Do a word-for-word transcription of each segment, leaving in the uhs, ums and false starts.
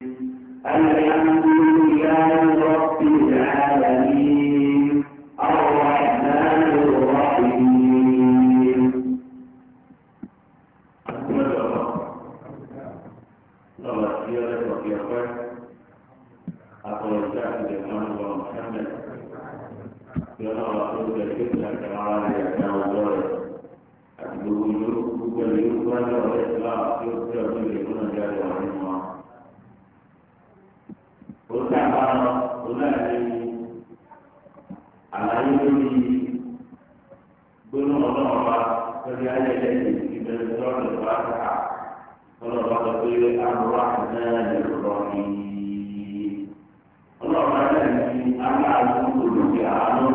الحمد لله رب العالمين الرحمن الرحيم. Àlàyé lórí gbóná ọlọ́run wa lórí ayẹyẹ ìbẹ̀rẹ̀ lọ́rùn ìwà àkàkà ọlọ́run wa lọ pé àbúrò àtúnyẹ̀yẹ lè rọ̀ ní ọlọ́run wa lẹ́yìn ní aláàbò olùkí àánú.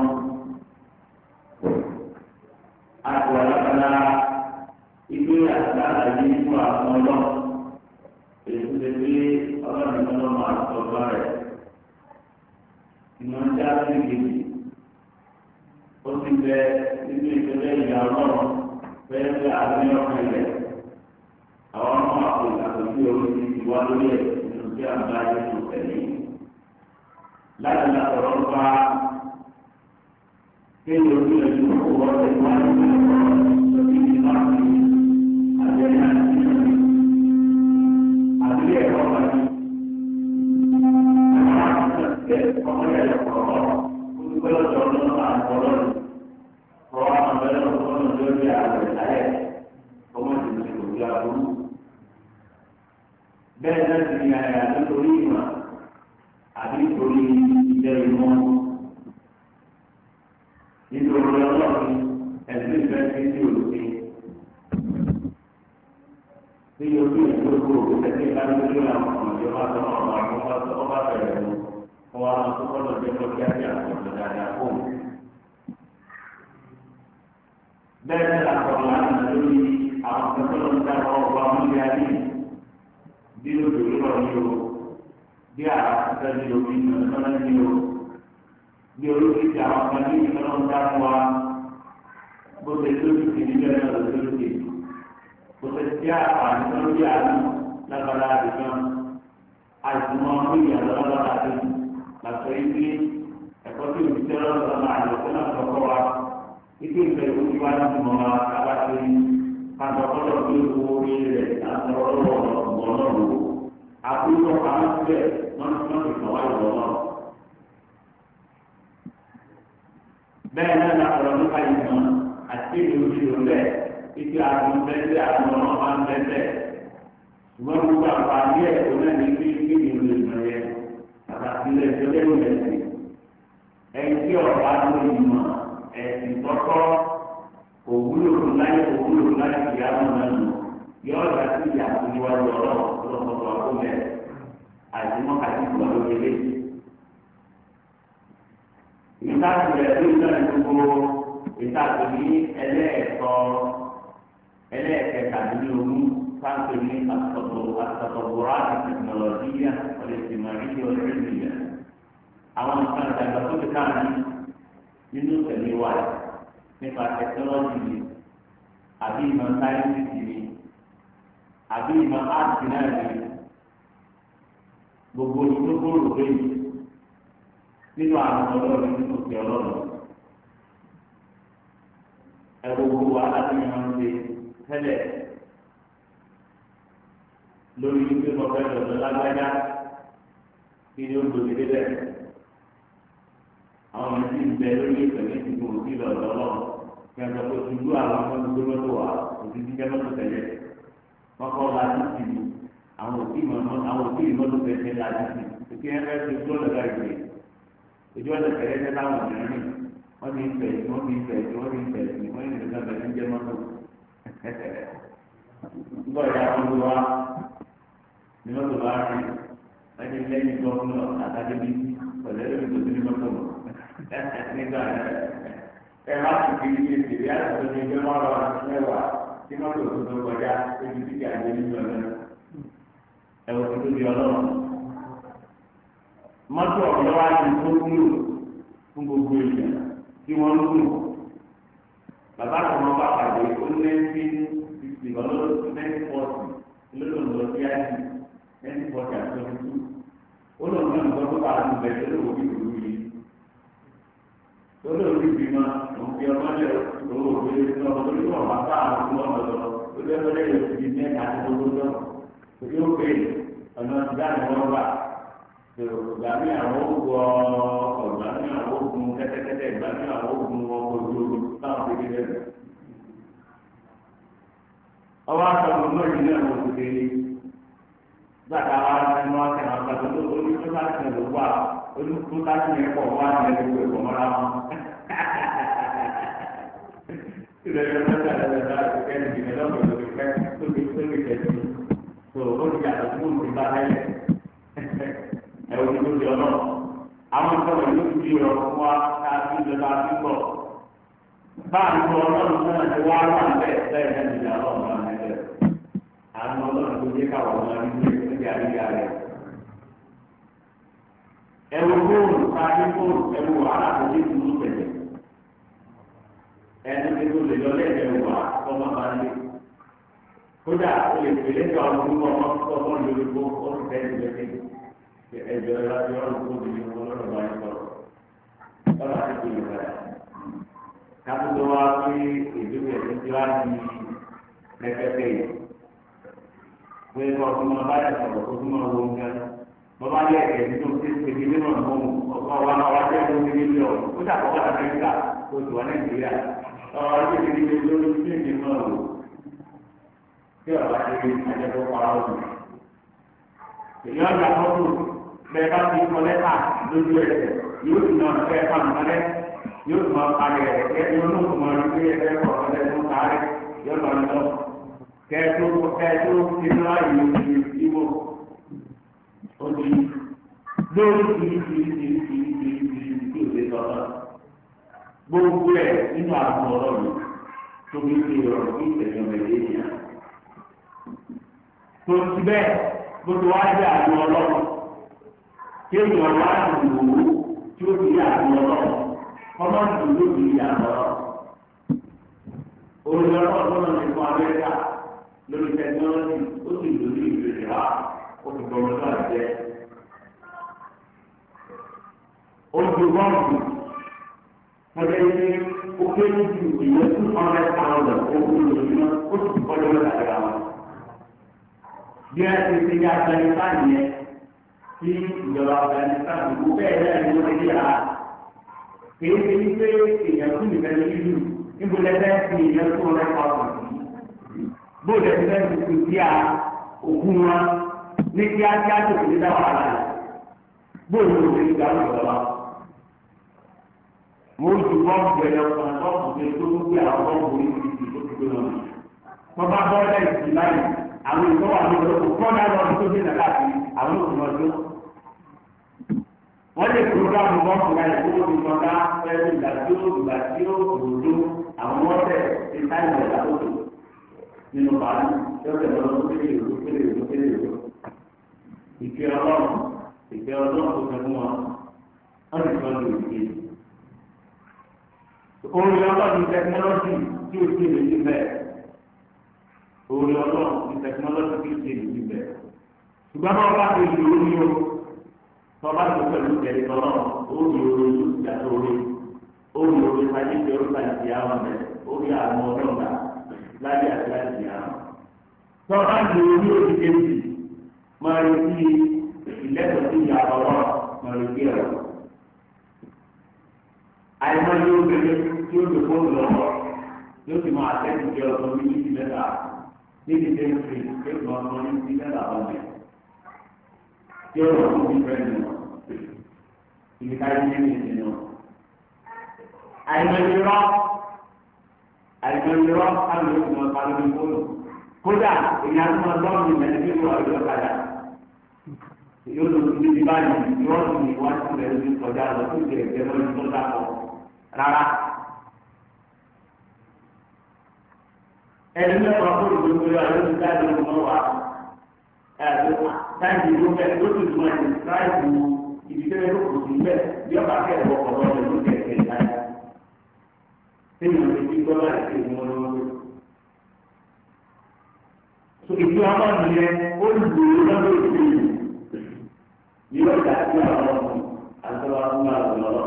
Àti ọ̀làkàlà ìgbé àti àlàyé fún àwọn ọlọ́run èyí tó lè gbé ọlọ́run ọlọ́run àti ọgbà rẹ̀. Ìmọ̀ ń já sí ìgbèjì. Ó ti bẹ nínú ìpínlẹ̀ ìyá ọlọ́run bẹ́ẹ̀ bí àbúrò ọkàn ilẹ̀. Àwọn ọmọ àpò ìgbàgbọ́sí orí ti ti wá lórí ẹ̀ nínú tí a ń bá yẹn tó tẹ̀lé. Láti la sọ̀rọ̀ ń bá kéde ojú ẹ̀ tó kó wọ́n ti wá nínú ọ̀rọ̀ lórí ìgbà tí àjẹyà ti ń rìn. Àbílẹ̀ ẹ̀rọ kan ní. Ọmọ yẹn lọ kọ̀ọ̀kọ̀ olùgbọ́dọ̀ tó ọdún náà ń kọ́ lọ́dún. Ọwọ́ àwọn ọ̀bẹ̀rẹ̀ ọ̀gbọ́n náà lórí ààrẹ láyẹ̀ ọmọ ìdìbò ti kò bí aburú. Bẹ́ẹ̀ náà ti ní àyà nítorí ìmọ̀ àbí nítorí ìjẹ́ ìmọ̀. Nítorí ọlọ́run ẹ̀sìn ìfẹ́ ti ní òlùfẹ́. Bí ojú ìgbógbó ẹ̀sìn ìbánidọ́jọ́ àwọn ọmọ ìjọba tó ọmọ àwọn ọba bẹ̀rẹ̀ mú. Wọ́n á tó kọ́ lọ́jọ́ tó kí á ti àkọ́jọ dáadáa fún un. Bẹ́ẹ̀ ni àkọ́jọ láti nà lórí àwọn akẹ́kọ̀ọ́ ń dá ọgbà múlẹ̀ ayé bí lóde rírọ̀ ní o, bí àkàtúntà ní o, bí ìmọ̀lẹ́sọ́nà ní o, bí oríṣiríṣi àwọn kan ní ìmọ̀lẹ́ ń dá fún wa, bó ṣe lójú kì ní bẹ́ẹ̀ náà lójú kì, bó ṣe tí àpàní lórí àánú lágbára àdìgbọ́n, àìsàn ọmọ ìyàwó lágbára àdìgbọ́n. Làtọ̀ ibi ẹ̀kọ́ tí o ti tẹ́ lọ́sọ̀ náà àyọ̀kọ́ náà sọ̀kọ́ wa ibi ìfẹ́ ìwé tí wàá ti mọ̀ wá kábà tó ní kájọ kọ́lọ̀ tó ń wo orí rẹ̀ láti ọ̀rọ̀ ọ̀gbọ̀n náà wò. Àbúrò àwọn síbẹ̀ wọ́n ti wọ́n ti kàn wá ìwọ̀ náà. Bẹ́ẹ̀ náà la sọ̀rọ̀ nípa ìmọ̀ àti èdè òṣèlú rẹ̀ ibi àrùn bẹ́ẹ̀ àrùn náà máa ń bẹ́ẹ̀ ṣùgbọ́n gbogbo àǹfààní ẹ̀ kò náà ní bí bí ìlú ìmọ̀ yẹn. Àtàkìlẹ̀ ìjọba ìlú ẹ̀sìn ẹni tí ọ̀rọ̀ á ló ìmọ̀ ẹ̀sìn tọ́kọ́ kò wúlò fún láyé kò wúlò fún láyé kìí àwọn ọ̀nà nù yọ ọ̀dà sí ìyá ìwájú ọ̀rọ̀ ọ̀pọ̀lọpọ̀ àkómẹ̀ àìsímọ́ àti ìgbà lókèlè. Ìtàkùnlẹ̀ ló ń lọ́nà gbogbo ìtàkùn ní ẹlẹ́ẹ̀kọ́ ẹlẹ́ẹ̀kẹtàdínlógún sáńpé ní àtọ̀tọ̀bọ̀rọ̀ àti tẹkinọlọ́jíyà ọ̀lẹ́sìmọ̀ríyà ọ̀lẹ́sìmọ̀ríyà. Àwọn nǹkan ìdàgbàsókè káàní nínú ìtẹ̀lé wa nípa tẹkinọlọ́jì ni àbí ìmọ̀ sáyẹ́ǹsì ni àbí ìmọ̀ áàtì náà ni gbogbo ìdókòrò lóyún nínú àwọn ọlọ́run nínú òkè ọlọ́run. Ẹ̀rọ gbogbo aláàbíyàn máa ń ṣe tẹ́lẹ̀ lórí wípé mo fẹ́ lọ́dọ̀ lágbájá kí ni ó gbòdì débẹ̀. Àwọn ọmọ tí ń bẹ lórí ìpẹ̀lẹ́ ìdìbò òbí lọ́dọ̀ náà kí wọ́n sọ pé ojú àwọn ọmọ tó gbọ́dọ̀ wà òbí ti jẹ́ mọ́tò tẹ̀lé. Wọ́n kọ́ láti sí i àwọn òbí ìmọ̀tò tẹ̀lé láti sí i kí wọ́n fẹ́ fi ojú ọ̀nà ká ìgbé. Ojú ọ̀nà tẹ̀lé tẹ́ láwọn obìnrin rìn wọ́n ti ń fẹ̀ sí wọ́n ti ń fẹ̀ sí wọ́n ti ń fẹ̀ sí wọ́n ti ń fẹ̀ sí jẹ́ mọ́tò. Gbọ́ ìyá wọn ló wá ní mọ́tò bá rí ẹni lẹ́yìn gọ́ọ̀nà àtàdébí pẹ̀lú ẹ̀rọ tó ti ní mọ́tò mọ́. Nígbà ẹ má ti fi iye ìdílé àtúntò ní ẹgbẹ́ wọn lọ àti mẹ́wàá tí mọ́tò tó tó kọjá ebi tí kì í àjẹ́ nínú ọ̀nà ẹ̀wọ̀n tó tóbi ọlọ́run. Mọ́tò ọ̀dọ́ wa ti tó wúlò fún gbogbo èèyàn tí wọ́n ń lò. Bàbá kan máa bá pàdé ó ní nineteen sixty lọ́dún nineteen forty lọ́dún lọ sí àjì ẹni pọ̀jù àti ọdún tó ó lọ sí ọ̀nà tó bá àwọn ìbẹ̀rẹ̀ lówó bí ìlú yìí tó lọ sí ìbímọ òun fi ọmọ lẹ owó òwe lọ́wọ́ tó lọ́wọ́ bá bá àwọn ọmọ ọmọ lọ ó lé ọmọdé yóò fi ní ẹ̀ka tó lọ́wọ́ lọ́wọ́ tó yóò pè ọ̀nà ìdá ni wọ́n wà tó gbàmí àwọn ogun ọ̀gbàmí àwọn ogun kẹ́tẹ́kẹ́tẹ́ gbàmí àwọn ogun ọkọ̀ ojú omi táwọn fi kéde rẹ̀ ọwọ́ àtọ̀gbọ̀ náà yìí náà wọ́n ti kéde gbàtà wa ẹnu ọ̀sẹ̀ náà gbàtà tó orí tó bá ti lè wà orí tó bá ti lè pọ̀ wá ní ẹgbẹ́ ìwé ìfọ̀mọ́ra wọn. ìrẹ̀lẹ̀ mẹ́ta lẹ́lẹ̀ náà ti kẹ́ ẹni ìgbẹ́ lọ́pọ̀ lórí pẹ́ tó fi tó fi tẹ̀sí tó o ti yàtọ̀ fún òun ti bá tẹ́lẹ̀ ẹ̀ o ti tó di ọlọ́ àwọn ìfọwọ́ yóò ti di ọ̀rọ̀ fún wa ká sí ìjọba ti bọ̀ báyìí tó ọlọ́run náà ti wá wà bẹ́ẹ̀ bẹ́ẹ̀ náà ti dà ọlọ́run náà ní bẹ́ẹ̀ àwọn ọlọ́run tó dé káwọn ọmọ ní ilé àríyá rẹ̀. ẹ̀wù fóònù káàdì fóònù ẹ̀wù wàhálà tó dé tuntun tẹ̀lé ẹni tó lè lọ lẹ́yìn ẹ̀wù wà ọmọ bá lé kódà ó lè pèlè ká ọdún ọmọ ọmọ lórí kó ọdún tẹ́lẹ̀ lẹ́yìn ẹ̀jọ̀ ẹ̀rọ àti ọdún tó di ọmọ lọ́rọ̀ bá yẹn sọ̀rọ̀ lọ́rọ̀ àti pèlè padà kápẹ́tọ́ wá pé ìdúró ẹ̀sìn tí wá di lẹ́kẹ́tẹ́ yìí pé ọdún máa bá yà sọ̀rọ̀ tó tún máa wo nǹkan bọ́bá yẹ ẹ̀kẹ́ nínú tí ṣèké nínú ọ̀nà ọ̀gá wa máa wá jẹ́ lórí nílé ọ̀ ó dàpọ̀ wà nàìjíríà tó ti wà nàìjíríà ọ̀rọ̀ ọdún kékeré ní lórí tí èdè náà lò tí ọ̀rọ̀ àti àjẹkọ̀ para ọ̀dùn. èyí ọ̀gá fọ́tò bẹ́ẹ̀ bá ti kọ́ lẹ́tà lójú ẹsẹ̀ yóò ti náà fẹ́ fà mọ́lẹ́ yóò tún máa parí ẹ̀ kẹ́ yóò ní òkú máa rí pé ẹgbẹ́ kọ̀ ọ̀lẹ́ tó ń parí yóò lọ lọ kẹ́ẹ̀tó kẹ́ẹ̀tó inú ayé òbí ìwò òbí lórí kìrìkìrìkìrìkìrì tí ò lè sọ̀rọ̀ gbogbo ẹ̀ nínú àwọn ọ̀rọ̀ mi tó fi ṣe ọ̀rọ̀ kí ìtẹ̀jọ́ mẹ́lẹ́ ènìyàn tó ti bẹ́ẹ̀ gbogbo wa jẹ́ àwọn ọlọ́run kí èèyàn wá ìwò tí ó fi yà àwọn ọlọ́run ọmọ ìdúró ti yà lọ́rọ̀ olùdarí ọ̀dọ́ náà ní fún Amẹ́ríkà lórí tẹkinọ́lọ́jì ó sì lórí ìrèlè wa ó fi gbọmọ náà jẹ ojú bọ́ọ̀lù wọ́n jẹ́ pé ó kéré ju ìwé two hundred thousand owó lójúmọ́ ó sì ti kọ́lé wọn lára wọn. bí wọ́n ti ṣe ní Afghanistan yẹn tí ìjọba Afghanistan kò bẹ́ẹ̀ náà ni wọ́n ti yà á kìí ṣe wípé èèyàn tún nìkan ní ìlú níbo lẹ́fẹ́ fi èèyàn two hundred thousand bóòlù ẹ̀sìn fẹ́ẹ́ fi sí à òkú wọn ní kíákíá tó fi dá wàhálà rẹ̀ bóòlù ló fi gbà lọ́wọ́ wa. mo ju bọ́ọ̀bù ẹ̀yọ kan bọ́ọ̀bù tó tó gbé àwọn bọ́ọ̀bù oríṣiríṣi tó ti gbé wọn. wọ́n bá bọ́ọ̀lù ẹ̀sìn láyé àwọn ìtọ́wà ní ọ̀dọ́ kọ́ńdà lọ́dún tó dé nàlá àti àwọn òṣùwọ̀n wọ́n lè programu bọ́ọ̀lù láyé tó ti sọ̀dá ẹ̀rọ ìgbà tí ó ìgbà tí ó dòdò àwọn ọ̀sẹ̀ ti táyà ìgbà tó dò nínú bàálù yọ̀ọ̀sẹ̀ lọ́dún tó kéde ìlú kéde ìlú kéde ìlú. ìfẹ́ ọlọ́run ìfẹ́ ọlọ́run tó fẹ́ fún wọn wọ́n ti sọ lórí ìgbé. orin ọlọ́run tẹkinọ́lọ́jì tí ó ti lè ní bẹ́ẹ̀ orin ọlọ́run tẹkinọ́lọ́jì tí ó ti lè ní bẹ́ẹ̀. ṣùgbọ́n bá wọn bá ti lò ó ní o tọ́ba tó pẹ̀lú ìjẹ́rìí tọ́lọ́ orí orí ìyàtọ̀ orí orí orí sáyé pé ó sáyé ti àwọn ọ̀bẹ orí àwọn ọlọ́ọ̀gá láyé àti láyé ti àwọn. tọ́ba tó orí orí kejì máa rí sí ìlẹ́tọ̀ sí ìyá ọ̀rọ̀ máa rí sí ẹ̀rọ. àìmọ́ yóò gbélé tí ó lè fóònù lọ́wọ́ yóò sì máa tẹ́tù jẹ́ ọ̀sán ní ní mẹ́ta níbi tẹ́ńtì yóò máa mọ ní ní mẹ́ta ọ̀mẹ́ tí ó lọ fún ìfẹ́ nù ibi ká yé ní ìsìn nù. àìmọ̀lérọ́ àìmọ̀lérọ́ káwọn yóò máa pa lórí fóònù kódà èyí á tún máa lọ́ọ̀nù ìmọ̀lẹ́ bí wọ́n ọ̀dọ́ padà yóò lọ sí ibi báyìí tí wọ́n sì ní wọ́n ti rẹ̀ lórí kọjá lọ sí ìgbẹ́ ìgbẹ́ lọ́dún tó dàpọ̀ rárá. ẹni mẹ́fà fóònù tó ń gbé wa ló ti dá lórí mọ́ wa táyì ló bẹ ló ti tún ẹni tíráìbù ibi tẹ́lẹ̀ ló kù sí bẹ́ẹ̀ bí ọba kẹ́ẹ̀bọ̀ ọ̀rọ̀ rẹ̀ ló kẹ̀kẹ́ láyé. Téèyàn lè fi gbọ́ láti ṣe ìwọ̀n lọ́wọ́. ìdí ọmọ nìyẹn ó lù ú lọ́dọ̀ ìdílé yóò dá sí àwọn ọmọ àtọwọ́ fún àwọn lọ́wọ́.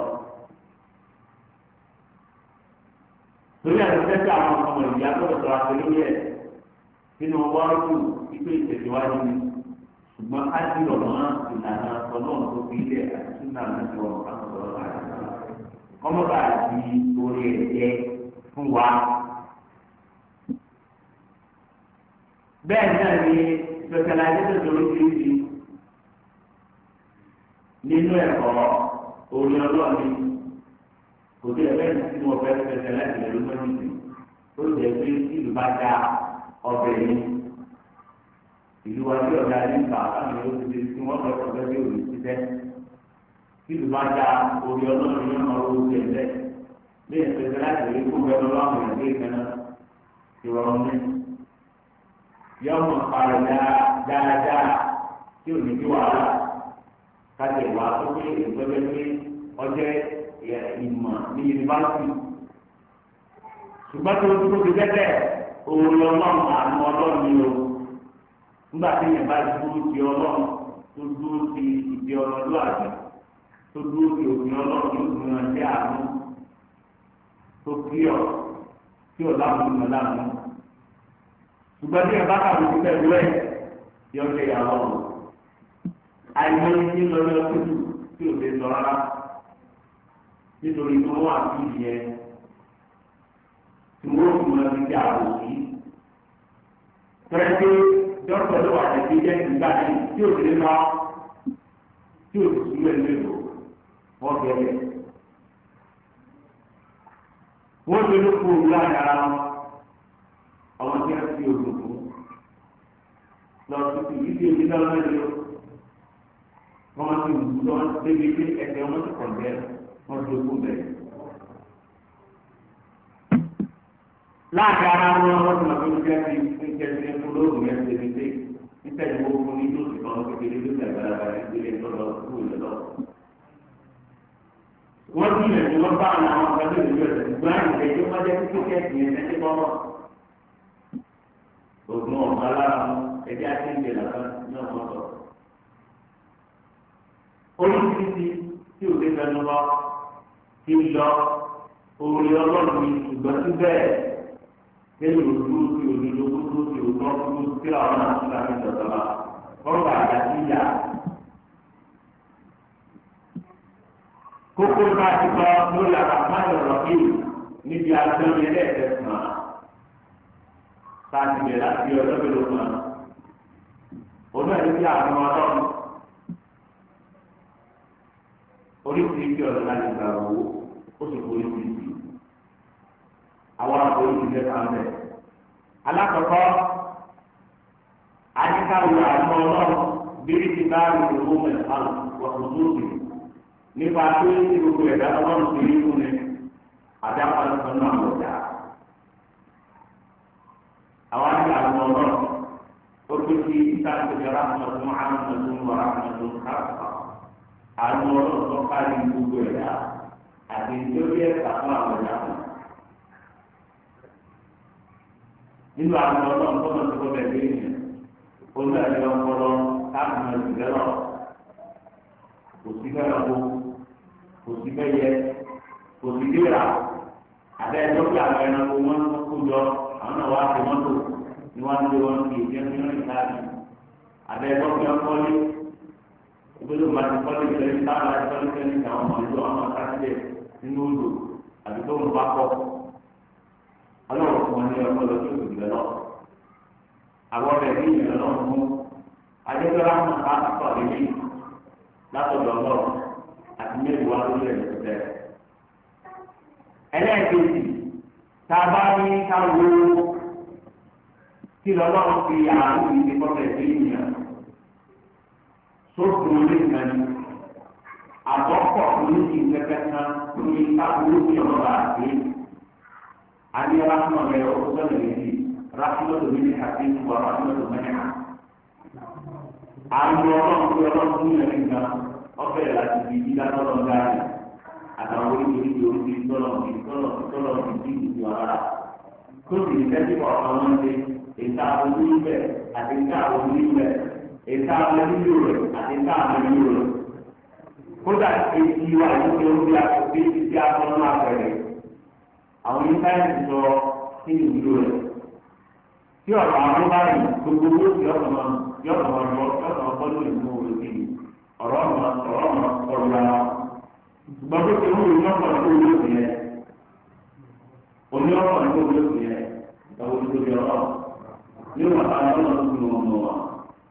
lórí àtúntẹ́sí àwọn ọmọ ìyá tó lọ́dọ̀ àti lórí ẹ̀ nínú wọ́ọ̀rù ìpè ìtẹ̀síwájú ni ṣùgbọ́n á ti rọ̀ mọ́ ìlànà ọlọ́run tó fi ilẹ̀ àti sínú àmì ọ̀rọ̀ àtọ̀rọ̀ àti kọ́mọ́bà àti orí ẹ̀jẹ̀ fún wa. bẹ́ẹ̀ náà ni specialization lórí kìrìsì nínú ẹ̀kọ́ orí ọlọ́ọ̀ni kò tí ẹ bẹ́ẹ̀ tí wọ́n fẹ́ specialize lórí mọ́nìtì ó jẹ́ pé ìlú bá dá ọbẹ̀ yìí ìlú wa tí ọ̀dà ní ìgbà láwọn yóò ti tí wọ́n lọ sọ̀rọ̀ bí òní títẹ́ ìlú bá dá orí ọlọ́ọ̀ni yóò máa wọ́n ti ẹ̀lẹ́ bẹ́ẹ̀ specialize lórí kó bẹ́ẹ̀ lọ́wọ́ àwọn ìgbé ìkànnà ìrọ̀rùn ní yọmọ parẹ dáadáa tí ò ní bí wàhálà kájẹ wà tó pé ìgbẹ́gbẹ́ pé ọjọ́ ìmọ̀ ní yunifásitì ṣùgbọ́n tó dúró ti tẹ́tẹ́ òun ọlọ́run àánú ọlọ́run ni o nígbà tí yẹn bá dúró ti ọlọ́run tó dúró ti ìdí ọlọ́dún àgbẹ̀ tó dúró ti òfin ọlọ́run yóò dúró náà jẹ́ àánú tó kí ọ tí ò láàmú ìmọ̀ láàmú ṣùgbọ́n tí ẹ bá kàwé ti pẹ̀lú ẹ̀ yọ ṣe ìyàwó ọ̀hún. àìmọye ní lọ́dọ̀ tútù tí ò lè sọ rárá nítorí tó wà sí ìyẹn tí wọ́n fi mọ ibi tí a kò sí. tẹ́lẹ̀ dọ́kítọ̀ ló wà lẹ́sí jẹ́ ìgbà tí tí ò lè lọ tí ò sì súnmọ́ ẹ̀mí lò wọ́n bẹ̀rẹ̀. wọ́n ṣe ló kú òwú láàrin ara wọn àwọn tí a ti òògùn fún lọ sí ti ìdí èmi náà lẹ́yìn o wọ́n ti wù lọ débi pé ẹsẹ̀ wọn ti kàn bẹ́ẹ̀ wọ́n ti òkú bẹ́ẹ̀. láàrin ara wọn wọ́n ti mọ̀ pé wọ́n jẹ́ ti ń jẹ́ ti ẹ̀kú lóògùn yẹn ti ṣe níta ìwọ fún ní lóṣù kan kékeré ló ti àgbàlagbà ní ìdílé lọ́dọ̀ kú ìlú lọ. wọ́n ti yẹ̀ ní wọ́n bá àwọn àwọn ọ̀gá lórí ìlú ẹ̀sẹ̀ ìgbà ìgbẹ́jọ́ wọ́n jẹ́ kíkẹ́ẹ̀tì yẹn ẹni bọ́ọ̀ ògùn ọ̀gá lára ẹ̀dí àtẹ̀ǹdè làbá ní ọ̀gbọ́n sọ. oríṣiríṣi tí òde fẹnu lọ ti lọ orí ọlọ́run ní ṣùgbọ́n síbẹ̀ kéyìn òdúró sí òdodo gbogbo sí òtọ́ gbogbo sí àwọn àti láti dọ̀dọ̀lá kọ́ńtà àgbà sí ìyá. kókó bá ti kọ́ lórí àbàmáyọ̀ rọ̀bì níbi àjọyọ̀ ẹlẹ́ẹ̀kẹsàn-án sáàtì bẹ̀rẹ̀ láti ọjọ́ mélòó kan òun náà ní kí àwọn ọlọ́run oríṣiríṣi ọ̀rọ̀ láti gbà wò ó sì kó oríṣiríṣi àwọn àpò oríṣiríṣi ẹ̀ka ń bẹ̀. alákọ̀ọ́kọ́ àyíkáwò àwọn ọlọ́run bíi ti bá rúdò owó mẹ́ta wọ̀tún lóògì nípa tó ní gbogbo ẹ̀dá ọlọ́run ti rí fún mi àdápa lọ́sọ̀ náà lọ dáa. àwọn àti àwọn ọlọ́run ó tó ti ìtàkùn ráhùnmọ́tún ráhùnmọ́tún wà ráhùnmọ́tún káàkiri àwọn ọlọ́run tó kárí gbogbo ẹ̀dá àti ìjọba ẹ̀ka fún àwọn ẹ̀dá kan. nínú àwọn ọlọ́run tó lọ sí ọbẹ̀ lẹ́yìn olú ẹ̀rí ọpọlọ káàkiri ẹ̀sìn lẹ́rọ̀ kò sí fẹ́ràn kó kò sí fẹ́yẹ kò sí dèrà àbẹ́ ẹjọ́ pé àwọn ẹranko wọn kó jọ àwọn náà wá sí mọ́tò ni wọ́n ń lé wọn kì í jẹ́ fún ìrìn káàkiri àbẹ́ ẹjọ́ pé wọ́n kọ́lé ìgbésẹ̀ máa ti kọ́lé ìgbésẹ̀ táwọn àti kọ́lé kẹ́lẹ́ ní àwọn ọmọ ìlú àwọn akásílẹ̀ nínú odò àti tó ń bá kọ́ ọlọ́run fún wọn ní ọpọlọ tó kò gbẹ lọ àwọn ọbẹ̀ ní ìyẹn lọ́wọ́ fún adébẹ́rẹ́ àwọn akásọ̀ lélẹ̀ látọ̀dọ̀ ọlọ́run àti mẹ́rin wá lórí ẹ̀ lọ́sẹ̀. ẹlẹ́ẹ̀kejì tá a bá ní ká wo kí lọ́lọ́run fi àánú ìdí kọ́kẹ́ sí ìyẹn sókun orí ìkànnì àbọ̀pọ̀ oníṣì kẹkẹta ní káàkiri ní ọ̀rọ̀ àti àní ráfúnà rẹ̀ ó sọ̀rọ̀ lèdí ráfúnà tó ní àti ìwà ráfúnà tó mẹ́rin. àwọn ọlọ́run tó ọlọ́run ní ẹ̀rí gan ọbẹ̀ láti fi dídá tọ́lọ̀ ń dáàbò àtàwọn oríṣiríṣi oríṣiríṣi tọ́lọ̀ ní tọ́lọ̀ tọ́lọ̀ ní bí ìlú ara tó sì ní tẹ́tí kọ̀ọ̀kan wọn ṣe ìta ojú ibẹ̀ àti ìta ojú ibẹ̀ ìta onílò rẹ̀ àti ìta onílò rẹ̀ kódà etí wa yóò fi orí àkókò tí a fọ́n náà bẹ̀rẹ̀ àwọn ìsáyẹ̀nsì sọ sí ìwúlò rẹ̀ tí ọ̀rọ̀ àwọn bá rìn gbogbo owó tí ọ̀rọ̀ náà yọ̀rọ̀ náà lọ yọ̀rọ̀ náà bọ́ lórí ìlú òkè ọ̀rọ̀ ọ̀nà ọ̀rọ̀ ọ̀nà ọ̀rọ̀ ara ṣùgbọ́n tó ti wúlò ní ọ̀pọ̀ ní owó òkè yẹn oní ọ̀pọ̀ ní owó òkè yẹn ìtàwọn olùdókè ọ̀rọ̀ ní wọn bá wọn lọ sí wọn mọ wọn.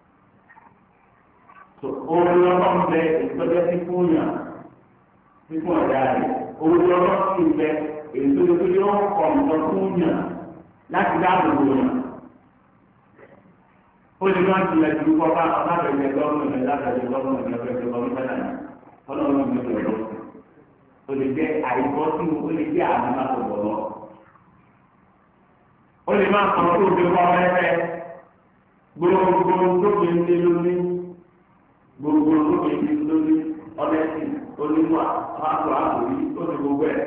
orí ọlọ́run bẹ ìtọ́jú sí fún yàn sí fún ọ̀dà rẹ̀ orí ọlọ́run sì bẹ èso tó yọ ọkọ̀ nǹkan fún yàn láti dáàbò bò yàn. ó lè má tilẹ̀ ju kọ́ bá ọ̀làbẹ̀jẹ̀ gọ́ọ̀mù ẹ̀ lábẹ̀jẹ̀ gọ́ọ̀mù ẹ̀ lọ́bẹ̀jẹ̀ gọ́ọ̀mù sẹ́nà ọlọ́run mi lè lọ. ó lè jẹ́ àìbọ́ sí ó lè jẹ́ àmì má tó bọ̀ lọ. ó lè má kàn tó fi kọ́ ẹ́fẹ́ gbogbo tó fi ń dé lórí gbogbo tó fi ń dé lórí ọlẹ́sìn onímọ̀ àpò àbòrí ó ti gbogbo ẹ̀.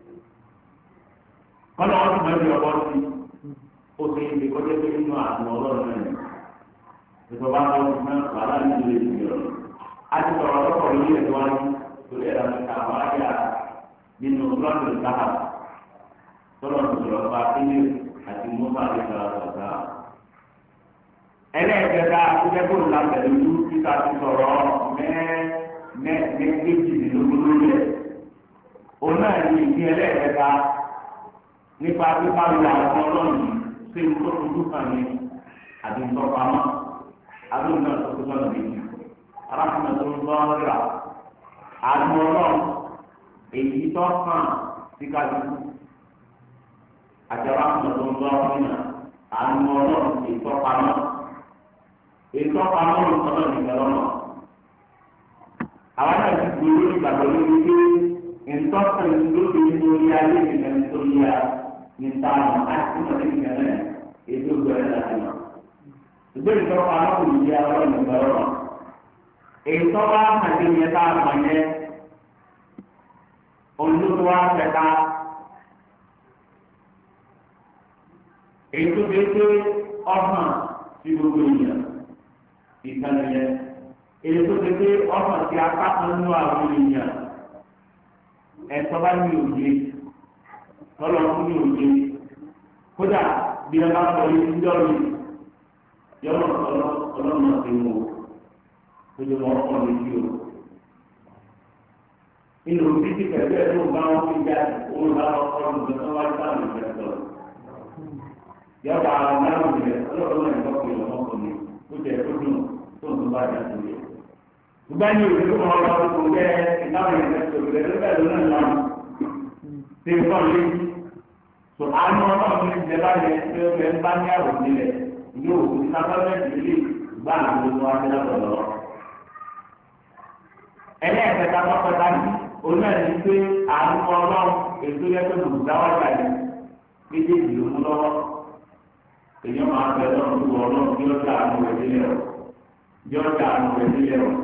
kọ́nà wọn ti mọ̀ ẹ́ ọ̀bọ sí ó ti ń di kọjá pé nínú àmì ọlọ́run náà ìjọba bá wọn fún wàhálà nínú ilé ìgbìyànjú a ti sọ̀rọ̀ lọ́kọ̀ lórí ẹ̀ wájú lórí ẹ̀rọ àti àwọn àyà nínú lọ́dún ìdáhà tọ́lọ̀ tó sọ̀rọ̀ fún akíní àti mọ́tò àti ìṣọ̀rọ̀ ọ̀gá. ẹlẹ́ẹ̀kẹta akúndẹ́kùn làbẹ̀lẹ̀ ìlú títà ti sọ̀rọ̀ mẹ́ẹ̀ẹ́dẹ́gbẹ̀jìlélógún lórí ẹ̀. òun náà ní ìdí ẹlẹ́ẹ̀kẹta nípa pípa lu àwọn ọlọ́run sí ìtọ́jú kan ní àti ìtọ́pamọ́ àdúgbò náà tó tó lọ́nà méjì arákùnrin tó ń lọ́ ọ́rẹ́ra àdúgbò ọlọ́run èyí tó kàn sí kájúkú àti arákùnrin tó ń lọ́ ọ́rẹ́ra àdúgbò ọlọ́run ìtọ́pamọ́ ìtọ́pamọ́ ọlọ́run ìgbàlọ́nà àwọn náà ti gbòòrò ìgbàgbọ́ lórí pé ìtọ́sán lóde nítorí ayé ìgbà nítorí ya nítaàmù àti ìmọ̀lẹ́ ìgbàlẹ́ ètò ìgbàlẹ́ láti mọ̀. ìgbésí tó kọ́ alákùnrin yìí àwọn ìgbà ọ̀rọ̀ èyí tó bá kàdé yẹn tá a mọ̀ yẹn olùdókòwò wa fẹ́ta èyí tó dé pé ọ̀hàn sí gbogbo èèyàn ìkànnì yẹn èyí tó dé pé ọ̀hàn sí apá kan nínú àwọn èèyàn ẹ̀tọ́ bá ní òye tọ́lọ̀ fún ní òye kódà bí ẹ bá sọ yìí ń dọ́rọ̀ yìí yọ̀rọ̀ ọlọ́run ọ̀sẹ̀ wò lójú wọn kọ́ létí o. inú títí pẹ̀lú ẹ̀ tó ń bá wọn fi já òun bá wọn kọ́ lójú tó wájú táwọn ìfẹ́ sọ̀rọ̀. yọ̀bà àwọn márùn rẹ̀ ọlọ́run náà ń tọ́kọ̀ ìlọ́mọ́ kan ní ó jẹ́ tó dùn tó ń tó bá jà tó yẹ. Gbogbo ẹni òṣèlú kan lọ sí òun jẹ́ ìdáhùn ìfẹsẹ̀ òṣèlú ẹgbẹ́ bẹ́ẹ̀ ló náà lọ́nà tí ń kọ́ lé. Sọ àánú ọlọ́run ní ìjẹba yẹn tí ó fẹ́ ń bá ní àrùn nílẹ̀ yóò kó ní sábẹ́ẹ̀tì lè gbá àwọn ọmọ wa ní lọ́dọ̀. Ẹlẹ́ẹ̀kẹta lọ́pẹ́ta ní onáàní pé àánú ọlọ́run ètò yẹ pé olùdáwọ́ gbà yìí méjèèjì ló mú lọ́wọ́. Èèyàn máa bẹ lọ́run tó ọlọ́run bí ọjà àánú rẹ̀ nílẹ̀ ọ̀ bí ọjà àánú rẹ̀ nílẹ̀ ọ̀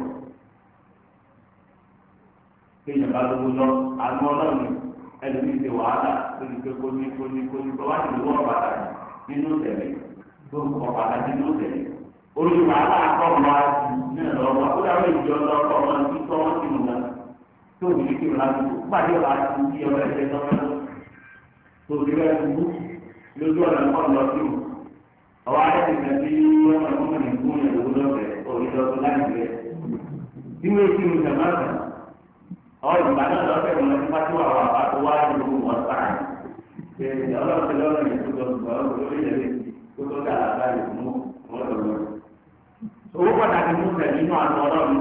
kéèyàn bá lówó lọ àánú ọlọ́run ẹlòmíì ṣe wàhálà lórí pé kó ní kó ní kó ní kó wá sí ìwọ pàtàkì nínú tẹ̀lé tó ń kọ pàtàkì nínú tẹ̀lé orí wàhálà akọ́kọ́ náà lọ́wọ́ ó dáwọ́ ìjọ lọ́kọ́ wọn tí tọ́ wọn ti mú náà tó ní kí wọn láti kó pàdé ọ̀la ti di ọ̀rẹ́ ẹ̀jẹ̀ tọ́wọ́ tó ti rẹ̀ kú lójú ọ̀nà kọ́ lọ sí o ọwọ́ adé ti tẹ̀ sí ọmọ ọmọ nìkún yẹn lówó lọ́fẹ̀ẹ́ òrìṣọ́tún láì rẹ̀ tí wọ́n ti mú jàmbá kan ọ ìgbà náà lọ́sẹ̀ wọn ti pàṣẹ wà wà pàtó wá ní ìlú wọn sáà ṣe ọlọ́sẹ̀ lọ́rùn yìí tó dọ̀tún ọ̀rọ̀ tó lè yẹ kó tó dà lára rẹ̀ mú wọn lọ lọ. owó pàtàkì mú sẹ̀ nínú àná ọlọ́run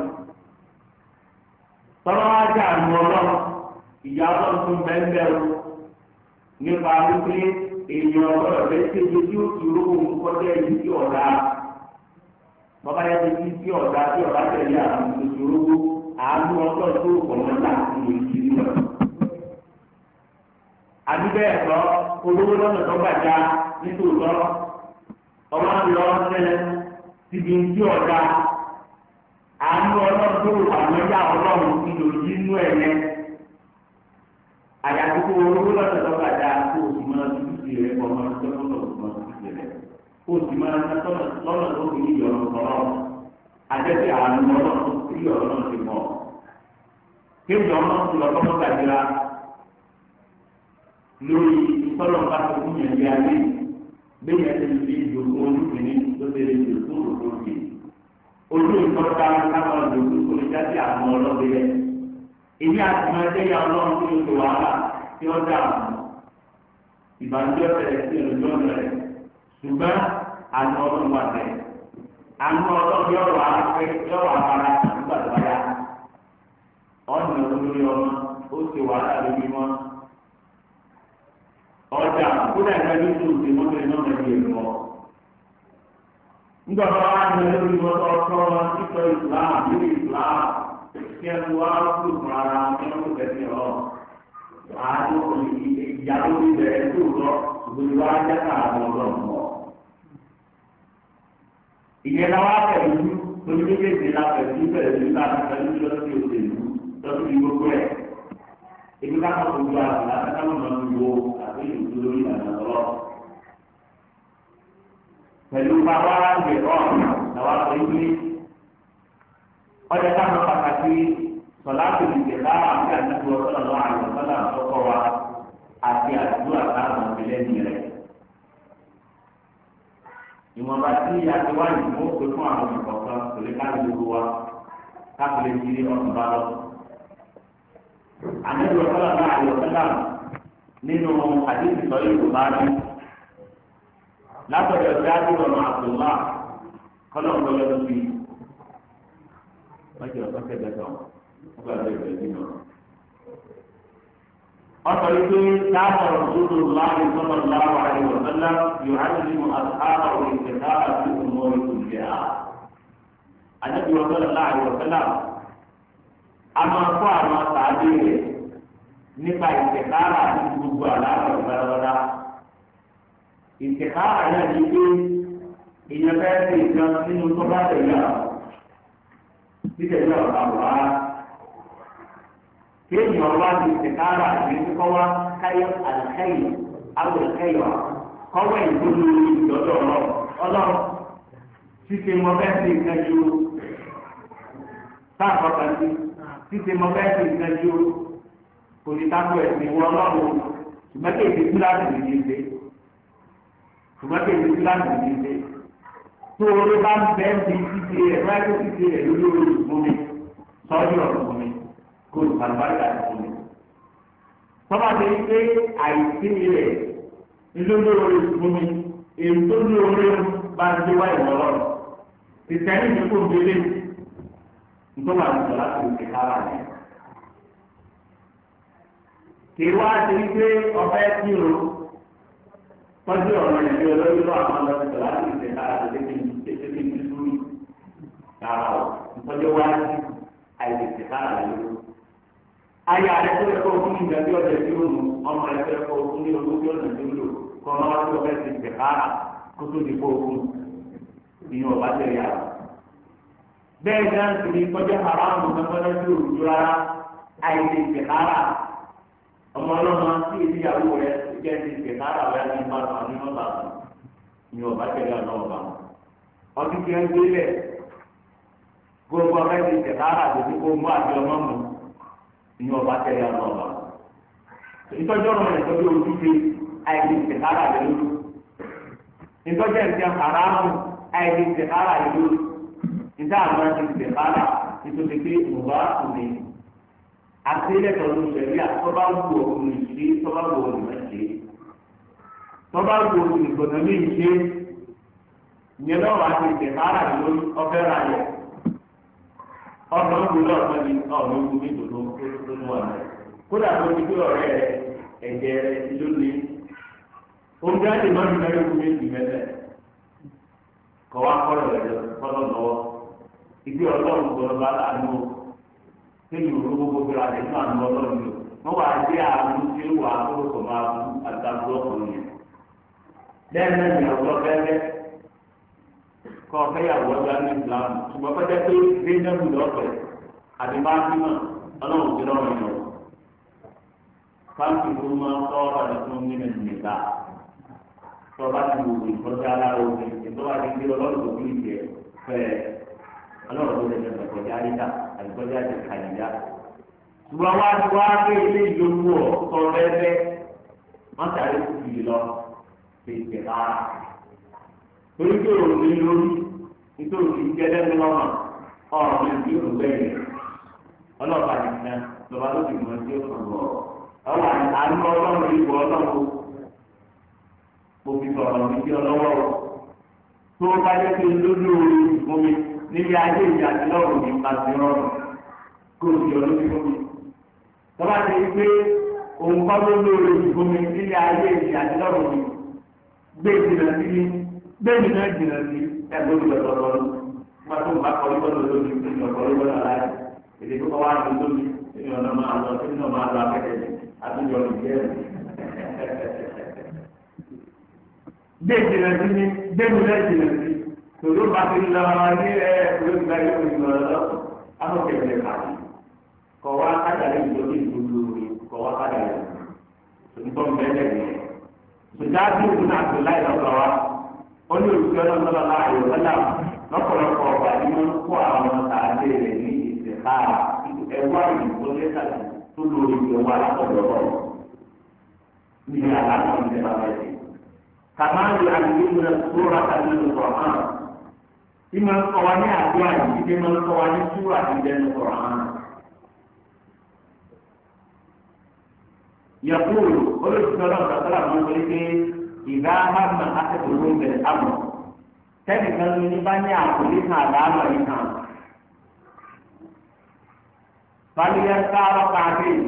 tọ́lọ́ wá jẹ́ àná ọlọ́run ìyá ọlọ́run tó ń bẹ́ẹ̀ bẹ́ẹ̀ o nípa wípé èèyàn ọlọ́run rẹ̀ ṣe iye tí ó ti rówó kọjá iye tí ọ̀dà bàbá yẹn ti ti ọ̀dà tí ọ̀dà tẹ̀lé àwọn ìṣòro àánú ọjọ́ tó kọ̀ọ̀mọ́ láti lè yí lọ. àdúgbò ẹ̀kọ́ olówó lọ́nà tó gbàjá nítòótọ́ ọmọ lọ sẹ́lẹ̀ síbi tí ọ̀dà àánú ọlọ́run tó àwọn ẹ̀yà ọlọ́run ti lò yí inú ẹ̀ yẹn. àyàtúkọ̀ olówó lọ́nà tó gbàjá kó o sì máa dúdú sí rẹ̀ kọ́ máa tó kọ́ lọ́wọ́ máa dúdú sí rẹ̀. kó o sì máa ń sọ́nà lọ́nà tó fi ní ìyọ̀rọ̀ sọ̀rọ̀ àjẹsí àwọn ọlọ́run tó fi ìyọ̀rọ̀ náà ti mọ̀ kéwìí ọmọ tó lọ kọ́kọ́ gbàdúrà lórí ìtọ́lọ̀ bá tó fún yẹn bí ayé bẹ́ẹ̀ yẹn ti fi ìdòkó olùkìní tó ti lè dòkó olùkìní ojú ìtọ́jà káwọn dòkó olùjáde àwọn ọlọ́dẹ yẹn èmi àti máa jẹ́ ya ọlọ́run tó ń lo wàhálà tí ó dà mọ́ ìbànújẹ́ bẹ̀rẹ̀ sí ẹlòmíràn rẹ̀ ṣùgbọ́n àná ọlọ́run wà bẹ́ẹ̀ àná ọlọ́run yóò wà á yóò wà á fara nígbà tó wáyà ọ̀nà olórí ọmọ ó ṣe wàhálà lórí wọn ọjà kúrẹ́ ẹ̀ka ní ìlú ìdè mọ́tò iná mẹ́rin ẹ̀kọ́ nígbà tó wá ní lórí wọn tó tọ́ wọn títọ́ ìsìlámù nínú ìsìlámù kí ẹ tó wá kúrò fún ara wọn kí wọn kò tẹ̀sí ọ àánú ìyá ló ti bẹ̀rẹ̀ tó lọ ṣùgbọ́n ìwà ajá ká àwọn ọlọ́run mọ́. ìyẹn la wá pẹ̀lú lórí méjèèjì la pẹ̀lú bẹ̀rẹ̀ ní ká pẹ̀lú lọ́sí òṣèlú lọ́sí gbogbo ẹ̀. ebi ká kọ́ gbogbo àgbà ká mọ̀ náà wo àti ìlú lórí ìlànà ọlọ́. pẹ̀lú bàbá àgbẹ̀kọ́ làwọn akọ ìwé ọjà táwọn pàtàkì sọláàtì ìgbẹ̀lá àti àdúgbò ọ̀sọ́lọ̀ àyọ̀ sọ́lá àkọ́kọ́ wa àti àdúgbò àtàwọn ọ̀gbẹ̀lẹ́ni rẹ̀. ìwọ̀nba tí àti wáyé mú pé fún àwọn ìkọ̀kan torí ká gbogbo wa káfílẹ̀ jí ọ̀sán bá lọ. àdúgbò ọ̀sọ́lọ̀ àyọ̀ sọ́lá nínú àdéhùn sọ yóò bá rí látọ̀dọ̀ tí a dúró ọ̀nà àbùlá kọ́lọ̀ ń lọ sí i. wọ́n ti ọ̀sán kẹ́kẹ́ sọ wọ́n bá lè bẹ̀rẹ̀ nínú. ọ̀sọ̀ yìí pé káàkiri ọ̀ṣọ́dọ̀ láàrin sọ́nà láwà àríwọ̀ sọ́lá yóò á ti mú àtàrà òye kẹta àti ọmọ ìkùnjẹ́ à. àjẹbí ọ̀sọ́dọ̀ láàrin ọ̀sọ́lá a máa kó àwọn àtàdé rẹ̀ nípa ìtẹ̀kára àti gbogbo àlàáfíà ìgbàlódá. ìtẹ̀kára náà ní pé èèyàn fẹ́ẹ́ ṣe ìkan nínú tó bá tẹ̀lé àwọn títẹ̀ ní ọ̀rọ̀ àwòrán ara. kéèyàn wá ní ìtẹ̀kára àti kíkọ́ wá káyọ̀ àlùkáyọ̀ àwòrán kọ́wọ́ ìdúró ìdọ́dọ̀ ọ̀rọ̀ ọlọ́run títẹ̀ mọ́ bẹ́ẹ̀ ṣe nǹkan ju sáàkọ́ kan sí títẹ̀ mọ́ bẹ́ẹ̀ ṣe nǹkan ju kò ní tábù ẹ̀sìn wọn ọlọ́run ṣùgbọ́n kí èdè kíláàsì nìyí ṣe ṣùgbọ́n kí èdè kíláàsì nìyí ṣe. tó o ló bá ń bẹ́ ń di títí rẹ̀ báyìí tó títí rẹ̀ lórí orí fún mi sọ́ọ́dí ọ̀rọ̀ fún mi kó o sàlùbáríkà fún mi. tọ́ba ti ń pé àìsí rẹ̀ lórí orí fún mi èyí tó ní orí bá ń gbé wáyé wọ́n lọ́rọ̀. ìtẹ́ni ní kò délé nítorí àwọn ìjọba tó ti kára rẹ̀. kì í wá ti ń pé ọ̀fẹ́ tí o tọ́jú ọ̀rọ̀ ìdí olórí lọ́wọ́ àwọn ọ̀dọ́ ìjọba láti ṣe kára tó dé kí n ṣe kí n ti sùúrù. Rárá o, ìtọ́jú wá sí àìlè ṣe kára rẹ̀ lórí. Ayé àrẹ tó yẹ kó fún ìgbà tí ọ̀dẹ̀ tí ó mú ọmọ rẹ̀ fẹ́ kó fún ní owó tí ó nà tó lò kọ́ ọmọ tí ó fẹ́ ti ṣe kára kó tó di kó fún ìyẹn ọ̀bá tẹ̀lé àrà. Bẹ́ẹ̀ náà sì ni tọ́jú haramu mẹ́fọ́lẹ́ tí òrùjú rárá àìlè ṣe kára. Ọmọ ọlọ́mọ tí ìdíyàwó rẹ̀ jẹ́ ti ṣe kára rẹ̀ ní ìbára ní ọ̀bà ní ọ̀bá tẹ̀lé ọ̀nà ọ̀bà. Ọdún tí wọ́n gbé lẹ̀ gbogbo ọmọ ẹni ṣe kára àti kó mú àti ọmọ mu ní ọ̀bá tẹ̀lé ọ̀nà ọ̀bà. Ìtọ́jú ọ̀rọ̀ rẹ̀ tọ́jú ojúṣe àìlè ṣe kára rẹ̀ lórí. Ìtọ́jú ẹ̀sìn haramu àìlè ṣe kára rẹ̀ lórí. Ìdá àwọn ẹni ṣe kára nítorí pé ọba òní àti ilẹ̀kọ̀ ló ṣẹlẹ̀ àtọ́ba wù ọkùnrin ṣe tọ́ba wù ọ̀nà ṣe tọ́ba wù ọkùnrin gbọ̀nà mí ṣe ìyẹn náà wà á ti tẹ̀ kára lórí ọbẹ̀ rà yẹ ọ̀nà ògùn náà wọ́n ní ọ̀nà ògùn mi tó ló tó ló wà náà kódà tó ti gbé ọ̀rẹ́ rẹ ẹ̀jẹ̀ rẹ ló ní oúnjẹ àti mọ́tò náà yóò gbé ìgbì mẹ́lẹ̀ kọ́ wá kọ́ lọ́wọ́ lọ́wọ́ ìgbé ọlọ́run gbọ́dọ̀ bá láàánú kéyìn olówó gbogbo la lè máa lọ lọ́rùn yìí wọ́n wá dé àrùn tí ó wà kó kò máa fún àtàkùn ọkùnrin yẹn. lẹ́yìn náà ní ọ̀dọ́ fẹ́rẹ́ kọ́ fẹ́yàwó ọjà ní ìsìlámù ṣùgbọ́n pẹ́jẹ́ pé zainabu lọ́pẹ̀ àti máàkìmọ̀ ọlọ́run ti lọ́rùn yìí. fáńkì ló máa ń tọ́ ọ̀rọ̀ fún nínú ìgbà. tọ́ba ti wò ìtọ́jú alára omi ìtọ́ba ti gbé ọlọ́run tó kú ìjẹ fẹ́ ọlọ́run tó lẹ́nu ẹ̀kọ́jà àríkà àríkọ́jà àti kàyíjà. ṣùgbọ́n wá ti wá pé ilé ìlú ọ̀ sọ fẹ́fẹ́ wọ́n sáré kù sí lọ ṣe ìjẹ rárá. torí pé òun ní lórí nítorí ìjẹ́lẹ́nu lọ́mọ ọ̀rọ̀ mi ti ń bẹ̀rẹ̀ ọlọ́pàá nìkan lọ́ba tó ti mọ̀ sí ọ̀sán lọ. ọ̀wà àánú ọlọ́run ìbò ọlọ́run mo fi sọ̀rọ̀ mi sí ọlọ́wọ́ o. tó o bá jẹ́ pé lójú orí fún mi níbi ayé ìyá àti lọ́rùn mi máa ti rọrùn kó o sì ọdún fún mi. tọ́ba ti rí pé òun kọ́ ló lóore fún mi níbi ayé ìyá àti lọ́rùn mi gbé ìjìnà sí mi gbé ìjìnà jìnà sí ẹgbẹ́ olùdókòwò lọ́rùn. wọ́n tó ń bá kọ́ ìbọn lórí ìjọba ìbọn aláì èdè tó kọ́ wá ní lórí nínú ọ̀nà máa lọ nínú ọ̀nà máa lọ akẹ́kẹ̀ẹ́ àtúnyọ ìjẹ́ gbé ìjìnlẹ̀ sí ní gbẹ́mìlẹ̀ ìjìnlẹ̀ sí tòló bá ti lọ ní ẹ olóògbé ayé òyìnbó lọ amọ̀kẹ́kẹ́ kàdí kọ̀ wá kájàlẹ̀ ìjọba ìgbòho kọ̀ wá kájàlẹ̀ ìjọba ìbẹ̀lẹ̀ yẹn sọjá bí òkú náà tó láì lọ́kọ̀ wá ó ní òṣìṣẹ́ ọlọ́sọ́lọ́ láàyò lọ́la lọ́pọ̀lọpọ̀ ọ̀gbà ní wọ́n kó àwọn tààdé rẹ̀ ní ìsèká ẹ̀wá ìdìbò lẹ́tà tó lórí ìjọba alákọ̀ọ́dọ̀ ní àlàkọ̀ ìjọba rẹ̀ kàmá ń lo àdìgbò rẹ̀ sóra kàmí ló sọ̀rọ̀ hàn tí máa ń kọ́ wa ní àdúrà yìí tí máa ń kọ́ wa ní súrà tí ń dẹnu sọ̀rọ̀ hàn. يقول قل السلام عليكم من قلت إذا هم أحدهم بالأمر تلك المنبني عقلها لا مرينا فليركع ركعتين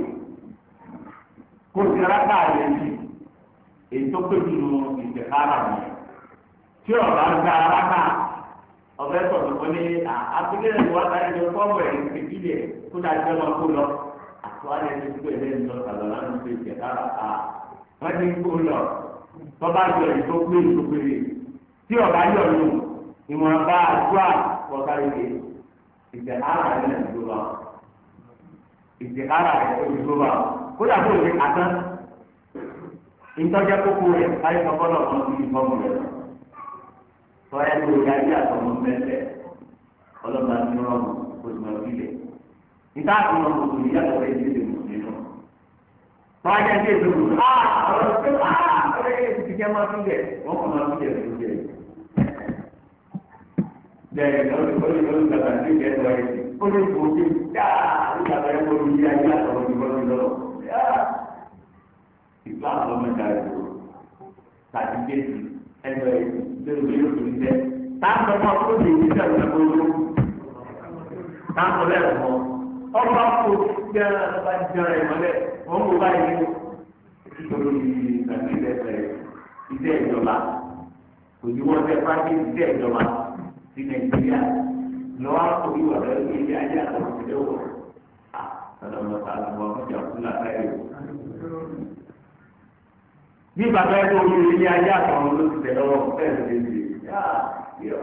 كل ركعتين إن تقبلوا استخارة tí ọba ń gba ara ká ọbẹ sọ̀rọ̀ wọn ní àpilẹ̀ ìwà táyà ní fọ́ọ̀mù ẹ̀ ìpìlẹ̀ kó dájú ọmọ kó lọ àtúwálé ní gbogbo ẹ̀ lẹ́nu lọ sàlọ̀ láti fi ìjẹ̀ kára ká wọ́n ní kó lọ tọ́ba yọ ìtó pé ìtó péré tí ọba yọ lù ìwọ̀n bá àdúrà kọ́sáré ké ìjẹ̀ kára rẹ̀ lẹ́nu tó bá ìjẹ̀ kára rẹ̀ tó tó bá kó dà tó lè kàtán ìtọ́jà kókó rẹ̀ káyé kọ́kọ́ lọ́kàn sí ìfọ́ọ̀mù rẹ̀ tọ́yà tó yá yá àtọmọ mẹ́fẹ́ ọlọ́ba ní rọ́ọ̀mù oṣù ọ̀gbìnlẹ̀ níta àti wọn kò tóbi yàtọ̀ rẹ̀ ní ìdè mùsùlùmí náà tọ́jà ní èdè mùsùlùmí ah ọ̀rọ̀ tó ah ọ̀rẹ́ yẹn ti kẹ́ máa fi jẹ wọ́n kọ́ máa fi jẹ tó jẹ. bẹ́ẹ̀ lọ́dún lọ́dún lọ́dún gbàgbà ní ìjẹ́ tó ẹ̀ ó lè kó o dé dáa nígbà tó yẹ kó o yá yá àtọmọ ìbọn lọ́wọ́ ìgbà àwọn ọmọ ìjà ìgbò tàbí déètì ẹgbẹ́ lórí bí yóò fi jẹ táàbù ọmọ tó lè ní sẹ́wọ̀n ẹgbẹ́ olóró táàbù lẹ́rù mọ́ ọba kò jẹ́ ọba jẹ́ ìmọ̀lẹ́ wọ́n kò báyìí ní nítorí ìgbàgbé ẹgbẹ́ ìdí ìjọba òjúwọ́n tẹ pàṣẹ ìdí ìjọba ti Nàìjíríà lọ́wọ́ kò bí wà lọ́wọ́ ilé ayé àtàwọn ìdílé wọ̀ ah ọ̀dọ̀ ọ̀dọ̀ àlùmọ́ ọjà fúlà táyé bí bàbá ẹgbẹ́ orí ilé ayé àtàwọn olóṣìṣẹ́ lọ́wọ́ fẹ́ẹ̀ lè lè yá yọ.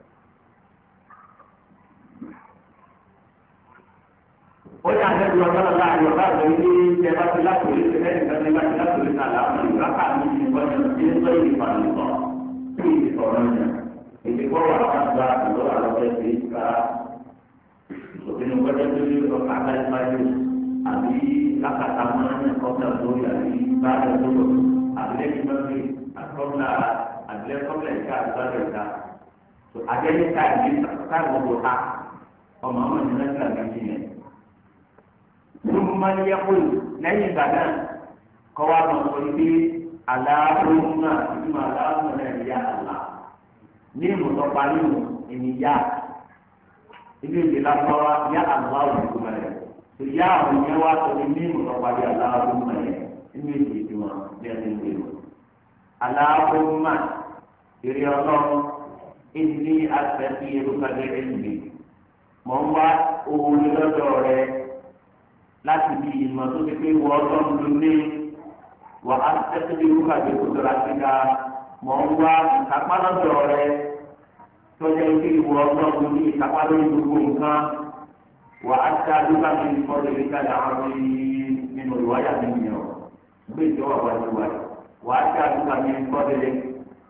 ó yà lẹ́nu ọjọ́ náà láàyè ọ̀gá àgbẹ̀ ilé iṣẹ́ bá ti láti orí ṣẹlẹ̀ nìkan ní láti láti orí náà láàmú ìrákà mi ní ìwọ́n yẹn tí ń sọ ìdí pàdé sọ sí ìdí sọ̀rọ̀ yẹn. èdè kọ́ wà láti àlọ́ àlọ́fẹ́ sí ká òfin gbọ́dọ̀ tó yẹ ọ̀gá àgbáyé àbí lákàtà máa ń kọ́ta lórí àbí bá a lọ àbílẹ̀ ìmọ̀lẹ́ àkọ́mọ́lá àbílẹ̀ kọ́mọ́lá ìka àgbàdo ìka tó àjẹyẹ ká ìdí káàbọ̀ tó ká ọmọ ọmọ ìdílé ká méjì yẹn. tó máa ń yẹ kó lẹ́yìn ìgbà náà kọ́ wa mọ̀ sọ ibi aláàbòrún náà ìtumọ̀ aláàbòrún náà ìyá àlá ní ìmùtọ́ parí mu ìníyà ilé ìdè lápáwá yá àlá òdìbò rẹ̀ tó yá àwọn yẹn wá sọ ní ìmùtọ́ parí aláàbòrún náà yẹn nínú èdè ìdìmọ̀ bí ẹni ń gbèrò. Aláàbòmá ìrì ọlọ́run ìdí àtẹ̀sí irúgbàgbé ẹ̀mí. Mọ̀ ń wá owó lọ́dọ̀ rẹ láti di ìmọ̀ tó ti pé wọ́ ọlọ́run ló ní wà á tẹ́sí irúgbàgbé tó dọ̀rọ̀ síta. Mọ̀ ń wá ìkápá lọ́dọ̀ rẹ tọ́jà ìpè ìwọ ọlọ́run ní ìkápá lórí gbogbo nǹkan. Wà á tẹ́ àdúgbà mi ní kọ́lé ìkàlẹ̀ àwọn nínú ìwáyà mi nìyẹn gbé ìjọba wájú wa wà á ṣe àdúgbò àmì ìkọ́lẹ̀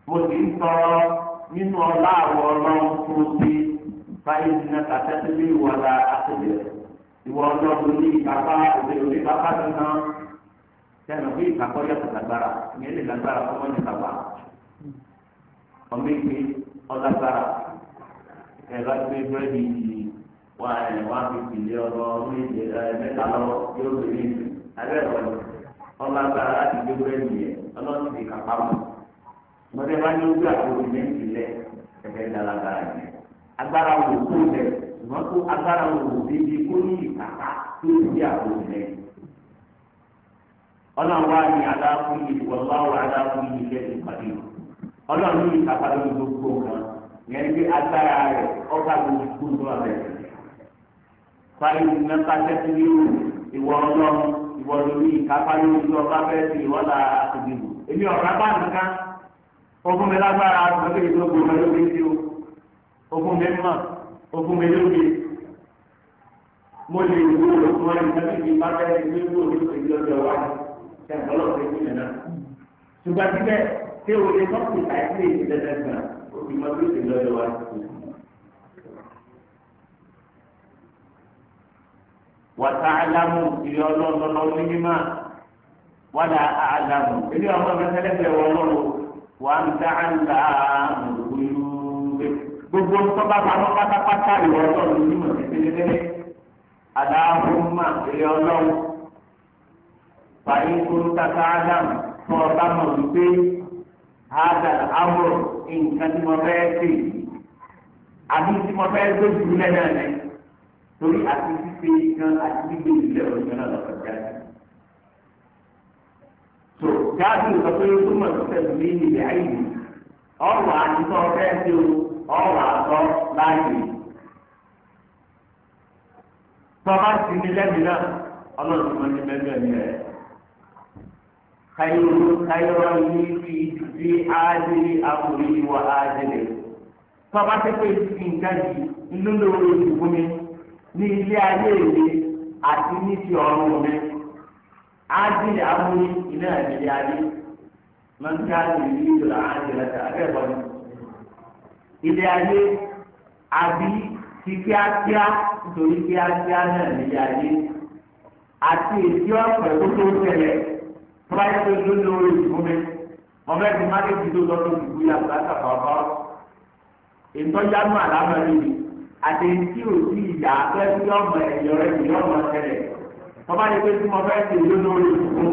mo sì ń sọ nínú ọlá àwọ̀ ọlọ́run tó ti báyìí ní kàtẹ́tẹ́lẹ́ ìwọ̀lá àtẹ̀lẹ́ ìwọ ọlọ́run ní ìkápá òde òde kápá tuntun sẹ́nu bí ìkápọ́ yàtọ̀ lágbára ìyẹn lè lágbára fọmọ́ ní kápá ọmọ ìgbé ọlágbára ẹ̀rọ gbé búrẹ́dì yìí wà ẹ̀ wá fi tìlé ọlọ́ ọdún ìdè ẹ̀ mẹ́ta lọ́wọ́ yóò gbé ní ìlú abẹ́ ẹ̀rọ ọlágbára láti gbé búrẹ́dì yẹn ọlọ́run ti kápá mọ́ mọ̀tẹ́ bá ní ojú àti òbí lẹ́yìn lẹ̀ ẹ̀fẹ́ dálágbára yẹn agbára wò kó lẹ̀ ṣùgbọ́n kó agbára wò débi kó ní ìkàkà tó ti àpò lẹ́yìn. ọlọ́run wá ní aláàfin yìí wọ́lá wà aláàfin yìí lẹ́sìn pàdé ọlọ́run ní ìkàkà lórí gbogbo nǹkan yẹn ní agbára rẹ̀ ọ̀gá gbogbo tó wà bẹ̀rẹ̀. fáyì mẹ́ta tẹ́tí ní ìwọ ọlọ́run ìwọ lórí ìkàkà lórí ọba bẹ́ẹ̀ sí ìwọ́lá àtìgbìmù èmi ọ̀rá bá nìkan ogun mi lágbára lókè tó gbogbo lókè tí o ogun mi mọ̀ ogun mi lókè mo lè wo òkú ẹni tẹ́lẹ̀ ní bá bẹ́ẹ̀ ní ìlú òní ìlú ọjọ́ wa ṣe ń bọ́lọ̀ pé kíni náà ṣùgbọ́n síbẹ̀ tí o lè tọ́kì àìsí èyí lẹ́sẹ̀ gbà òbí mọ́ bí ìlú ọjọ́ wa ti kú. wàtá àlámù ìlú ọlọ́ọ̀lọ́ ní mímọ́ wàdà àlámù ilé ọmọ mẹsẹ̀lẹ́sẹ̀ wọ́ọ́lọ́rọ̀ wà ń dá àǹdà àmọ̀lùkúlù gbogbo ńsọ́ba pamọ́ pátápátá ìwọ ọlọ́run ní mọ̀ tẹ́tẹ́tẹ́tẹ́ adáhùnmá ilé ọlọ́run fàyín tó ń tata ádám tó ọba mọ̀ wípé ádà ámọ̀ nǹkan tí mo fẹ́ ṣe àbí tí mo fẹ́ gbójú lẹ́nà rẹ̀ torí àti ṣíṣe gan àti gbígbé ìlẹ̀ ọ̀gbìn náà lọ́kọ̀ jáde. tó jáde sọ pé ó túmọ̀ sí pẹ̀lú ní ilẹ̀ ayé ọ̀rọ̀ àtúntò ọ̀fẹ́ ṣe o ọ̀rọ̀ àtọ́ láàyè. tọ́ba sì ní lẹ́bi náà ọlọ́run tó ní mẹ́jọ ní ẹ̀. káyọ̀ káyọ̀ ní fi fi ájẹ́lẹ̀ àkùrí wà ájẹ́lẹ̀. tọ́ba tẹ́ pé nǹkan yìí inú lóore ìdìbò mi ní ilé ayé mi àti ní ti ọ̀run mi. ájẹ́lẹ̀ àkùrí iná ìdílé ayé. máa ń ká ìrírí ìdòlà ájẹ́lẹ̀ tà abẹ́ ni. ilé ayé àbí ti kíákíá nítorí kíákíá náà nílé ayé àti èsì ọ̀pẹ̀ tó tó tẹ̀lẹ̀ fúláìsì ló lórí ìfúnmi ọmọ ẹ̀sìn mákèjì tó lọ lórí ìfúnmi àgbàkà bàbá ìtọ́jánu àlámọ̀rí àti èsì òsì ìyá abẹ́sí ọmọ ẹ̀yọ rẹ̀ ní ọmọ tẹ̀lẹ̀ tọ́ba yẹ pé tí mo fẹ́ ṣe ló lórí ìfún.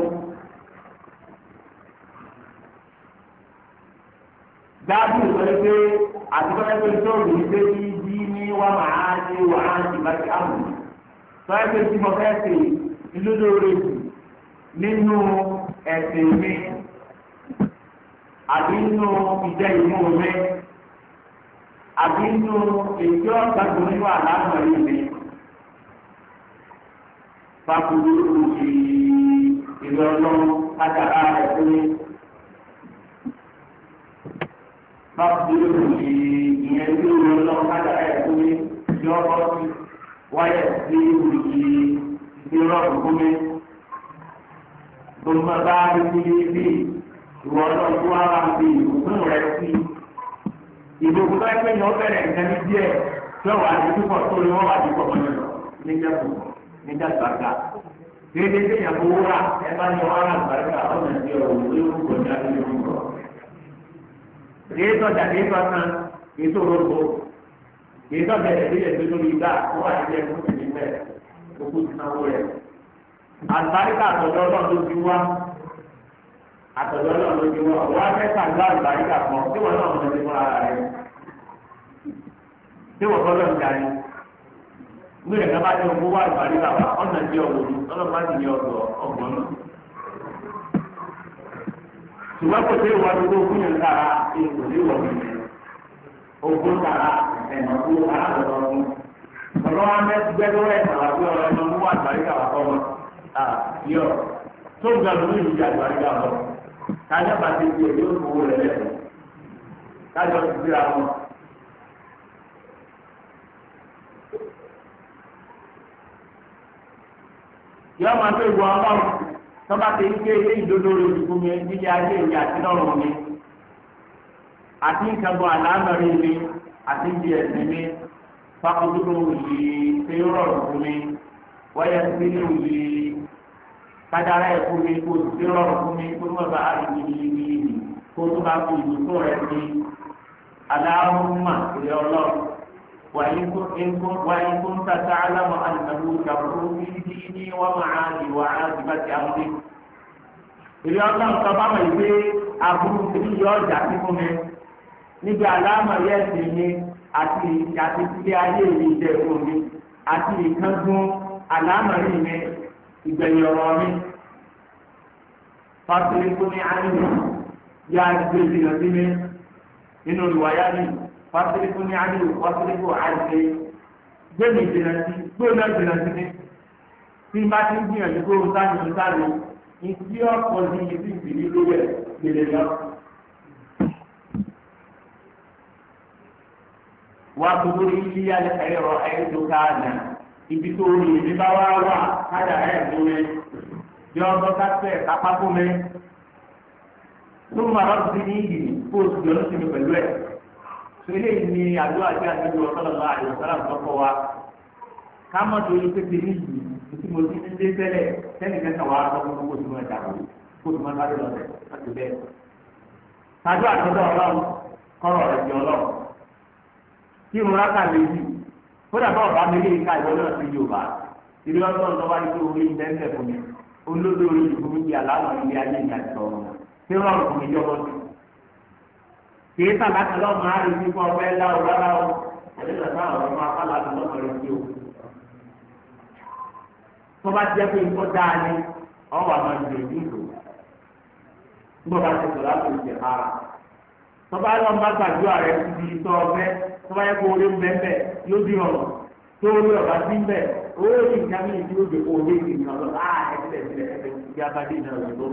dáàbò sọ pé àtúntò pé sóòlù ní pé kí bí ní wà máa ṣe wà á ti bá ti àmù sọ pé tí mo fẹ́ ṣe ìlú lóore jù nínú ẹ̀sìn mi àbí nínú ìjẹ́ ìmú mi àbí nínú ètò ọ̀gbàgbọ́ nínú àlámọ̀rí mi fàkùrù òjì ìlú ọlọ́run kájàrá rẹ̀ fún mi. Báwo ni ìyẹn tí ó lọ lọ́wọ́ kájà ẹ̀ fún mi yọ ọ́ sí wáyẹ̀ sí ìròyìn ìrọ̀rùn fún mi. Gbogbo bá rí sí ibi ìwọ ọlọ́run tó wá wá sí ìbùkún rẹ̀ sí. Ìbùkún bá pẹ́ ní ọ̀bẹ̀rẹ̀ nǹkan ní díẹ̀ tí ó wà ní púpọ̀ tó lè wọ́n wà ní pọ̀pọ̀ nínú níjà kù níjà gbàgbà. Déédéé téèyàn fowó rà ẹ bá ní wàhálà gbàgbà ọ̀nà ìdí ọ̀rọ̀ olóògùn kọjá nínú ìgbọ̀. Èyí tọ́jà èyí tọ́sán èyí tó rògbò èyí tọ́jà èyí lè gbé lórí igbá kó wà ní ẹgbẹ́ tó ti bẹ̀ òkú ti sanwó rẹ̀. Àlùbáríkà àtọ̀dọ̀ ọlọ́run ló ti wá àtọ̀dọ̀ ọlọ́run ló ti wá òwò afẹ́fà ń gbá àlùbáríkà kan tí wọ́n náà mọ̀ ní fúnra rẹ̀ tí wọ́n kọ́ lọ́n darí. Gbé ẹ̀ka bá ní owó wá àlùbáríkà wá ọ̀nà tí ọ̀wọ́ ni ọlọ́run bá ti ní ọgbọ̀n náà. Ṣùgbọ́n kò sí ìwà gbogbo fún yẹn kára èkó ní ìwọ̀n mi. Ogún kára ẹ̀nà kú alábọ̀dọ̀ ọdún. Ọ̀rọ̀ wa mẹ́ gbẹ́gbẹ́ ẹ̀sán wá sí ọ̀rọ̀ ẹ̀nà mú àgbàríkà wà kọ́ wọn. Yọ tó ga lórí ìdí àgbàríkà wọn. Kájọ́ bá ti di èdè òkúwò rẹ̀ lẹ́sìn. Kájọ́ ti síra wọn. Yọ máa tó ìwọ ọlọ́run. Tọ́ba ti ń gbé ilé ìdodo rẹ̀ fún mi nílé ayé ìyá àti lọ́rùn mi. àti ìkàgbọ́ àlámọ̀rí mi àti ìdí ẹ̀sìn mi fákòdúró yìí pé ó rọrùn fún mi wáyé sínú yìí kájára ẹ̀ fún mi kó ti rọrùn fún mi kó má bàa rí mi yìí kó tó bá fi ìdúró rẹ̀ sí aláhùnmá ìrẹ́ ọlọ́run wàyí tó wàyí tó ń tàtà alámọ̀ àdìmọ̀lú ìjàmbá ní ní wọ́n máa di wàhálà ti bá ti àwọn ọdún. ìrẹ́ ọlọ́run tó bá mọ̀ ìwé aburú tí yọ ọjà sí fún mi níbi àlámọ̀ yẹ́sì mi àti àti ilé ayé mi jẹ fún mi àti ìkángun àlámọ̀rí mi ìgbẹ̀yìn ọ̀rọ̀ mi. fásitì tó ní àyè yá gbé ìdìnnà sí mi nínú ìwáyá mi fásitì tó ní àyè fásitì tó àyè gbé mi ìdìnnà sí gbé mi ìdìnnà sí mi tí bá ti ń gbìyànjú kó o sáré o sáré ìdí ọ̀pọ̀ ní ibi ìbílí lórí ẹ̀ gbèlè lọ. wà á tó lórí ilé ẹ̀rọ ẹ̀ẹ́dọ́gánà ibi tó rí èmi bá wá wà kájà ẹ̀ẹ́dọ́ mi yọ ọgbọ́n kápẹ́ kápákó mi tó máa rọ́ sí ní ìdí kó o sì yọ sí mi pẹ̀lú ẹ̀ tó eléyìí ni àdó àti àdúgbò ọ̀sọ́lọ́lá àyọ̀sọ́lá tọ́kọ wa ká mọ̀ tó yẹ pépé ní ìlú tí mo ti ń dé tẹ́lẹ̀ tẹ́lẹ̀ kẹta wà á sọ fún kó o ti mọ̀ ẹ̀dá kó o ti mọ̀ sáré lọ́sẹ̀ láti bẹ́ẹ̀. àdó àtọ́jọ́ ọlọ́run kọ́rọ̀ rẹ̀ di ọlọ́run tí mo rákà méjì kódà bá ọba mi lè ka ìwọ náà sí yorùbá ìlú ọlọ́run tó wá ní kí orí ilẹ̀ ńlẹ̀ fún mi olódò orí ìfún mi di àlànà ilé ayé ní àti ọ̀run tí ó rọrùn fún mi jọ́ bọ́sí. kìí sàlákà lọ́mọ àárín ní fún ọgbẹ́ ńlá o rárá o ẹ̀dẹ́ nàá ọ̀rọ̀ máa fà láti lọ́mọ rẹ̀ sí o. tó bá jẹ́ pé nǹkan dáa ni ọwọ́ àmọ́ ìdè ìdìbò nígbà bá ti sọ̀rọ̀ láti ìṣẹ̀ ara. tó bá lọ bá gbàdúrà rẹ̀ ti di tọ́ ọgbẹ́ tó bá yẹ kó orí ń bẹ́ẹ̀ bẹ́ẹ̀ yóò di ọ̀rọ̀ tó orí ọ̀bá sí ń bẹ̀ owó yìí ní àmì ìdí òjò kó orí ìdí ọ̀rọ̀ láà ẹ̀sẹ̀ ẹ̀sẹ̀ ẹ̀sẹ̀ ìdí abadé náà lọ tó.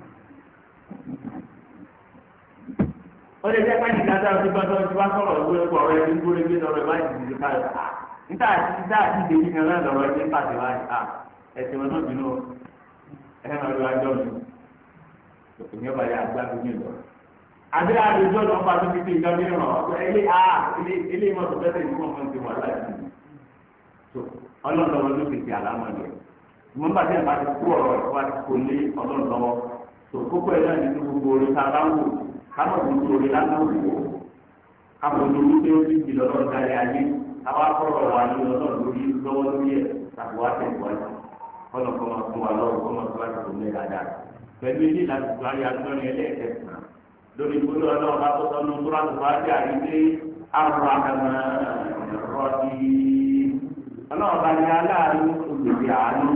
ó lè jẹ́ káyìn dáadáa ó ti bá tọ́ ti wá sọ̀rọ̀ ìwé ẹ̀kọ́ ọ̀rọ̀ ẹni gbóre gbé lọ́rọ̀ ẹ̀ láti ìdílé káyọ̀ níta àti níta àti ìdèjì kan náà lọ́rọ̀ ẹni pàṣẹ wáyé ẹ̀sìn wọn náà bínú ẹ̀ máa lo ajọ́ mi ìyẹn bá yà gbá mi lọ. àbí àdójọ́ lọ bá tó fi fi ìjọba ìrìn àwọn ilé a ilé ìmọ̀ tó fẹ́ẹ́ tẹ̀lé fún ọmọ ti wà láti ọlọ́dọ̀wọ́ ló fi ti àlámọ̀ rẹ̀ mo bá tẹ̀ bá ti kú ọ̀rọ̀ ẹ̀ wá kó lé ọlọ́dọ̀wọ́ tó kókó ẹ̀ náà nínú gbogbo orí ta bá wò kámọ̀ gbogbo orí lánàá wò ó kámọ̀ lórí pé ó ti di lọ́dọ̀ darí ayé káwá kọ́rọ̀ wà ní ọlọ́dọ̀ lórí lọ́wọ́ lórí ẹ̀ tàbí wá tẹ̀ wájú ọlọ́kọ́ máa fún wa lọ́wọ́ kọ́ máa fún wa tó lé dáadáa pẹ̀lú ilé láti tó ayé agbọ́n ẹlẹ́ẹ̀kẹsàn lórí ìpínlẹ̀ ọlọ́run bá tó sọ́nu tó láti fà á dé àrídé àrùn àgàmà ẹ̀rọ ti ọlọ́run bá ní aláàánú olùdí àánú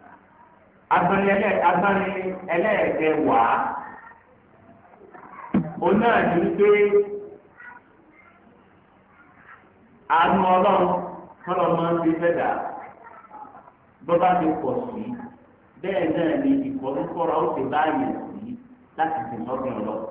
agbani ẹlẹ́ẹ̀kẹ́ wá òun náà ní pé àánú ọlọ́run kọ́lọ́ máa ń fi fẹ́ dà bọ́bá ti pọ̀ sí bẹ́ẹ̀ náà ni ìfọ̀rúkọ́ra ó ti báyìí sí láti fi sọ́kùn ọlọ́run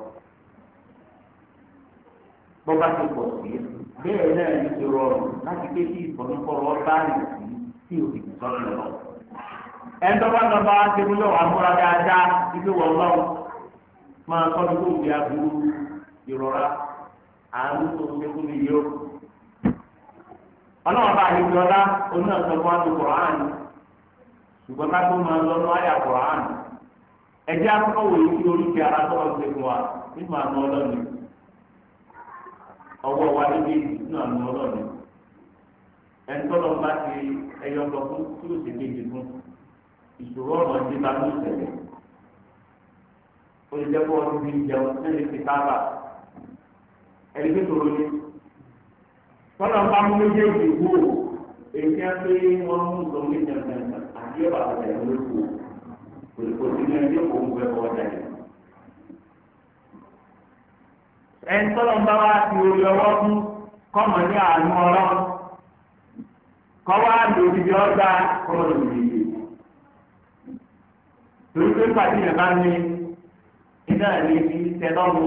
bọ́bá ti pọ̀ sí bẹ́ẹ̀ náà ní ti rọrùn láti pé kí ìfọ̀nùkọ̀rọ̀ báyìí sí tí o sì sọ́nù lọ. ẹ̀ńtọ́ba lọ́ba ti mú lọ́wọ́ amúra dáadáa ibi wọ̀ lọ́wọ́ máa kọ́ ní kó fi aburú ìrora àánú tó ń gbé fún mi yó. ọlọ́wọ́ bá yẹ lọ́la oní ọ̀sán fún àti kùránì ṣùgbọ́n ká tó máa lọ́nà àyà kùránì. ẹ̀jẹ̀ akọ́kọ́ wòye kí oríṣi ara tó wọ́n ti fún wa nínú àná ọlọ́ni ọwọ́ wa níbi nínú àná ọlọ́ni ẹnitọ́lọ́ bá ti ẹyọ lọ fún tí ó sì kéde fún ìṣòro ọ̀nà ìdíbà ní ìṣẹ̀lẹ̀ ó lè jẹ́ kó ọdún bíi jẹun lẹ́yìn ti sábà ẹni tó tòrò ní tọ́lọ́ bá mú méjèèjì wò èyí á pé wọ́n mú lọ ní ìjẹun àti ẹ̀bà àtẹ̀yẹ lóko kò sí ní ẹni tó kò ń gbẹ ọjà yìí. ẹnitọ́lọ́ bá wá ti orí ọwọ́ fún kọ́mọ ní àánú ọlọ́run kọ́wá lòdì bí ọgbà kọ́mọ lòdì yìí. torí pé pàtí yẹn bá ní iná ní ti tẹ́lọ́mù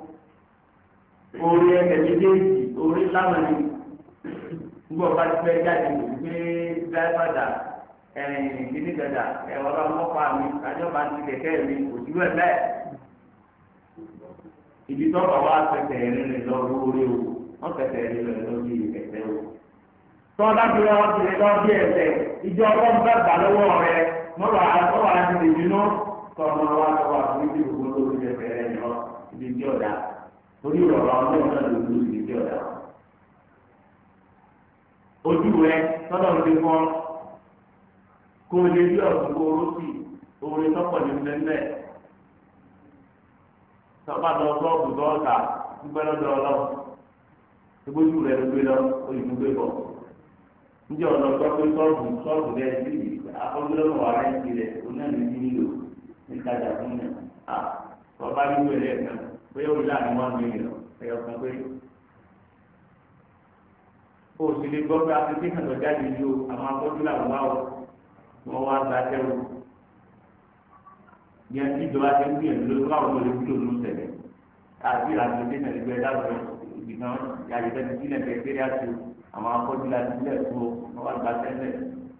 orí ẹ̀kẹ́ méjèèjì orí lámàní gbọ́ bá ti fẹ́ jáde gbé dáìbàdà ẹ̀yìn kíní gàdà ẹ̀wọ̀n bá mọ́pá mi kájọ́ bá ti kẹ̀kẹ́ mi kò sí wẹ̀ bẹ́ẹ̀. ibi tó bá wá pẹ̀tẹ̀ ẹ̀rín rẹ̀ lọ lórí o wọ́n pẹ̀tẹ̀ ẹ̀rín rẹ̀ lọ bí ẹ̀sẹ̀ o. tọ́lá bí wọ́n ti lè lọ bí ẹ̀sẹ̀ ìjọ ọlọ́run bá gbà lọ́wọ́ rẹ̀ mọ́wàá mọ́wàá ti lè bínú tọ́mọ wa lọ́wọ́ àforíjì gbogbo lórí ẹ̀sẹ̀ rẹ̀ lọ ibi tí ọ̀dà torí ọ̀rọ̀ ọlọ́run náà ló lù ibi tí ọ̀dà. ojú rẹ̀ tọ́lọ̀ ti fọ́ kó o lè rí ọ̀sùn kó o rúsì orin tọ́pọ̀ ní mẹ́mẹ́ tọ́pọ̀ lọ sọ́ọ̀bù tọ́ọ̀tà gbígbẹ́ lọ́dọ̀ ọlọ́run ìgbójú rẹ̀ ló gbé lọ òyìnbó gbé bọ̀ níjẹ́ ọ̀nà tó pé sọ́ọ̀bù sọ́ọ̀bù rẹ̀ sí akọ́gbẹ́lọ́mọ̀ wà rẹ̀ sí rẹ̀ onáàlú ti nílò ní kájà fún yàn á tọ́ba nílò ẹ̀ lẹ́ẹ̀kan pé ó rí láàrin wọn mílíọ̀n ẹ̀yọ̀ kan pé o sì lè gbọ́ pé application tó jáde yìí o àwọn akọ́jú làwọn wá o wọ́n wá gba tẹ́wọ́ yẹn tí ìjọba ti ń gbìyànjú lórí káwọn olè wúlò ló ń ṣẹlẹ̀ àti ìlànà ìdílé ẹgbẹ́ dábọ̀ ìgbìmọ̀ yàtọ̀ ti sílẹ̀ kẹ́kẹ́rẹ́ àti àwọn akọ́jú láti sílẹ̀ fún wọn wá gba tẹ́lẹ̀.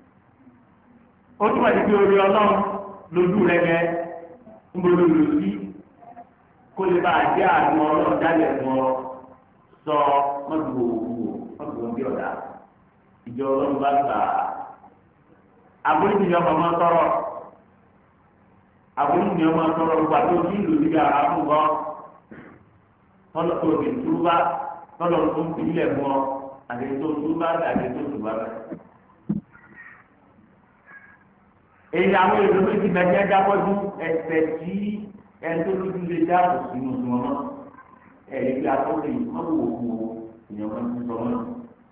ó túmọ̀ sí pé orí ọlọ́run lójú rẹ gẹ ń bolo lò sí kó lè bá a jẹ́ àdúgbò ọlọ́run dálẹ̀ fún ọ sọ mọ́tò òwò mọ́tò òwò bí ọ̀dà ìjọ ọlọ́run bá gbà á. àbúrò ìjọ ọmọ tọrọ àbúrò ìjọ ọmọ tọrọ gbà tó kí ìlú níbi àrà fún ọ tọ́lọ̀ tó lè túbá tọ́lọ̀ tó ń fi ilẹ̀ mọ́ àdètò túbá àdètò túbá bẹ́ẹ̀. èyí àwọn èrò méjì bẹ́ẹ̀ dábọ́jú ẹsẹ̀ tí ẹni tó lójú lè dáàbò sínú wọn náà ẹ̀rí bí akọ́lé wọ́n wò wò èèyàn kan ti sọ wọn.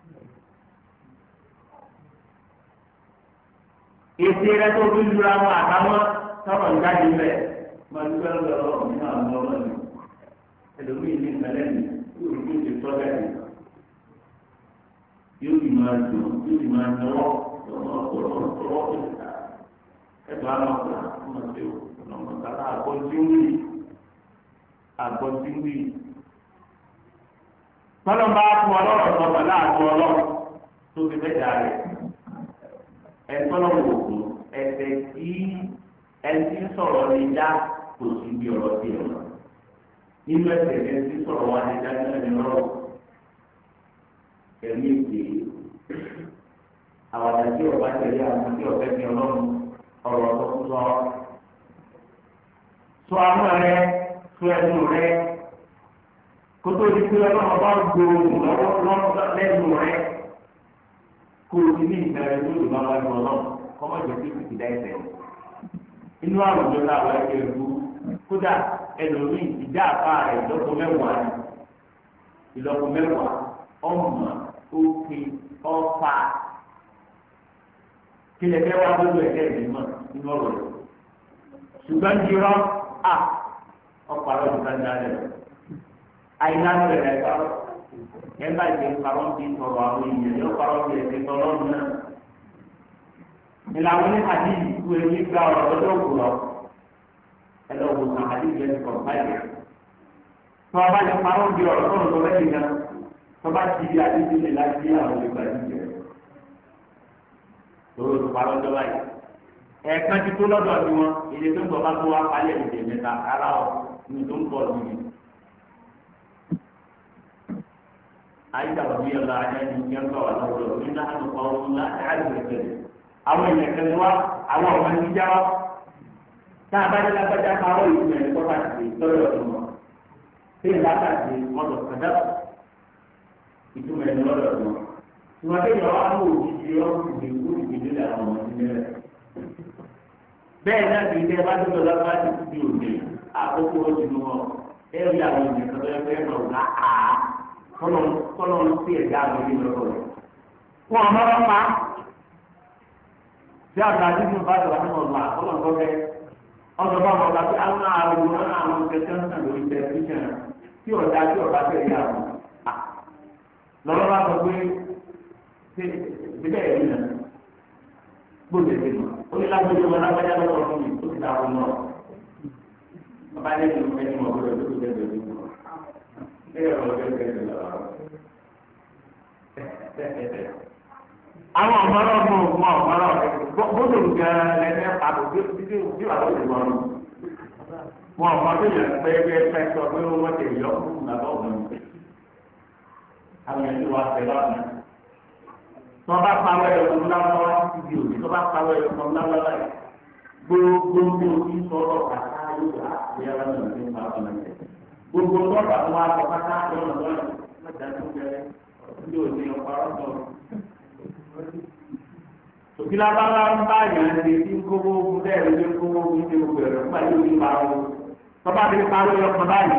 èsì rẹ tó fi lura wọn àtàwọn sọ̀rọ̀ ìjáde rẹ̀ máa ń gbẹ́ lọ́wọ́ nínú àwọn ọmọ rẹ̀ ẹlòmíì ní ìpínlẹ̀ mi yóò fi ṣe tọ́jà rẹ̀ yóò fi máa dùn yóò fi máa náwó ọmọ ọ̀pọ̀lọpọ̀ ọ̀pọ̀lọpọ̀ ìta ẹ̀tọ́ àwọn ọ̀pọ̀lọpọ̀ ọmọ tí ó ọmọ kàlá àgbọ̀ntínwì àgbọ̀ntínwì. tọ́lọ́ bá fún ọlọ́rọ̀ sọ pẹ̀lú àgọ́ ọlọ́rọ̀ tó fi fẹ́ dà rẹ̀ ẹ̀tọ́ lọ́wọ́ òkú ẹ̀fẹ̀ tí ẹni tí ń sọ̀rọ̀ lè dá kò sí bí ọ̀rọ̀ sí ọ̀rọ̀ nínú ẹsẹ̀ ẹni tí sọ̀rọ̀ wá ní dájú ẹni lọ́rọ̀ ẹ̀mí èké àwọn àti ọba tẹ̀lé àwọn tí ọ̀fẹ́ fi ọlọ́run ọ̀rọ̀ tó kú sọ. sọ àwọn rẹ sọ ẹnu rẹ kótó di pé ọlọ́run bá gbòòrò lọ́wọ́ lọ́wọ́ lẹ́nu rẹ kó o ti ní ìbẹ̀rẹ̀ tó lè bá wájú ọlọ́run kọ́mọ̀jọ́ tó ti dá ẹsẹ̀ inú àwùjọ làwọn ẹgbẹ́ ìlú kódà ẹlòmíì ìjà àpá rẹ̀ ìlọ́po mẹ́wàá ni ìlọ́po mẹ́wàá ọmọ òkè ọ̀fà kílẹ̀ fẹ́ wá gbogbo ẹ̀kẹ́ ìdìmọ̀ nínú ọ̀rọ̀ rẹ̀ ṣùgbọ́n jírọ́ à ọ̀pọ̀ àrọ̀ ìdíkà ń dálẹ̀ àyìnlá ń bẹ̀rẹ̀ ẹ̀ka ẹ̀ bá ìdè parọ́ ń bí sọ̀rọ̀ àwọn èèyàn yóò parọ́ bí ẹ̀sẹ̀ tọ́lọ́run náà ìlànà ní àdìyí ìlú ẹni gba ọ̀rọ̀ lọ́dọ̀ òkúrọ̀ ẹlọ́wọ́ sàn àdìyí ẹni kọ̀ báyìí tó a bá lè parọ́ bí ọ̀rọ̀ tó ń lọ lẹ́yìn náà tó bá ti di àdìyí lè láti àwọn ìgbà yìí jẹ lórí tó parọ́ jọ báyìí ẹ̀ẹ̀kan ti tó lọ́dọ̀ ni wọn èdè tó ń bọ̀ bá tó wá palẹ̀ ìdè mẹ́ta ara ọ̀ ní tó ń bọ̀ nìyí. àyíká òbí ọ̀la ẹni yẹn ń bọ̀ wà lọ́wọ́ ní náà ló kọ́ ọ́ láti àgbẹ̀ àwọn èèyàn kan wá àwọn ọmọ ẹni já wá tá a bá dé lágbájá máa wọ ìlú ẹni tó bá ti lọ́rọ̀ ọ̀dùn wọn tí ìlà bá ti mọ́tò kàdá ìtumọ̀ ẹni lọ́rọ̀ ọ̀dùn wọn. ìwọ̀n kéèyàn wá mú òjijì ọ̀hún ìdìbò ìdìbò lè àwọn ọmọ ẹni rẹ̀. bẹ́ẹ̀ náà kì í tẹ́ bá dúró lọ́wọ́ ti ti di òde àkókò oṣù wọn ẹ rí àwọn èèyàn kan tó yẹ fẹ́ lọ ká a kọ́lọ́ ń sí ẹ̀dá àwọn ènìyàn lọ́rọ̀ rẹ̀. wọn àmọ́ wọn pa tí a nàá nínú bá tẹ̀lé àwọn ọ̀la ọlọ́dọ̀ bẹ ọ̀dọ̀ bá wọn láti àwọn àrùn náà àwọn kẹ̀kẹ́ ń sàn lórí tẹlifíṣàn tí ọ̀dà tí ọ̀dà tẹ̀lé àwọn lọ́wọ́ bá sọ pé ṣe bíbẹ̀ yẹn nà gbọ́dọ̀ ẹ̀sìn mọ́ ó ní lágbèjọ wọn lágbàjá lọ́wọ́ fún mi ó ti dà wọn náà bàbá yẹn ti fẹ́ ní wọn gbọ́dọ̀ tó tó tẹ̀ tẹ̀lé wọn ẹ̀yọ̀ lọ́wọ́ tẹ̀ tẹ̀lé lọ́wọ́ àwọn ọmọọrọ ọmọ ọmọ ọmọọrọ bóso gẹ́gẹ́ lẹsẹ pàtó bí bí bí wà lóde wọn wọn ọmọ tó yẹ pẹ́ẹ́pẹ́ sọ pé wọ́n ti yọ fún bàbá òun àwọn ẹni wà fẹ́ lọ́nà tí wọ́n bá pawọ́ ẹ̀rọ fún lábọ́wá títí di òní tí wọ́n bá pawọ́ ẹ̀rọ fún lábọ́wá yìí gbogbo ní ojú sọ̀rọ̀ kàtà yóò wá ìyá wọn lọ sí ìpa ọ̀nà yẹn gbogbo lọ́ọ̀bà tó wá sọ kàtà lọ́nà lọ́nà lọ́jà tó bẹ̀rẹ̀ ní òní ọ̀pá ọ̀sọ̀ òbí lábáwá ń bá yàn ní tí ń kówó fún bẹ́ẹ̀ ló ń kówó fún ní gbogbo ẹ̀rọ nígbà yóò ní parọ́ tọ́ba bí parọ́ yọ ọkàn báyìí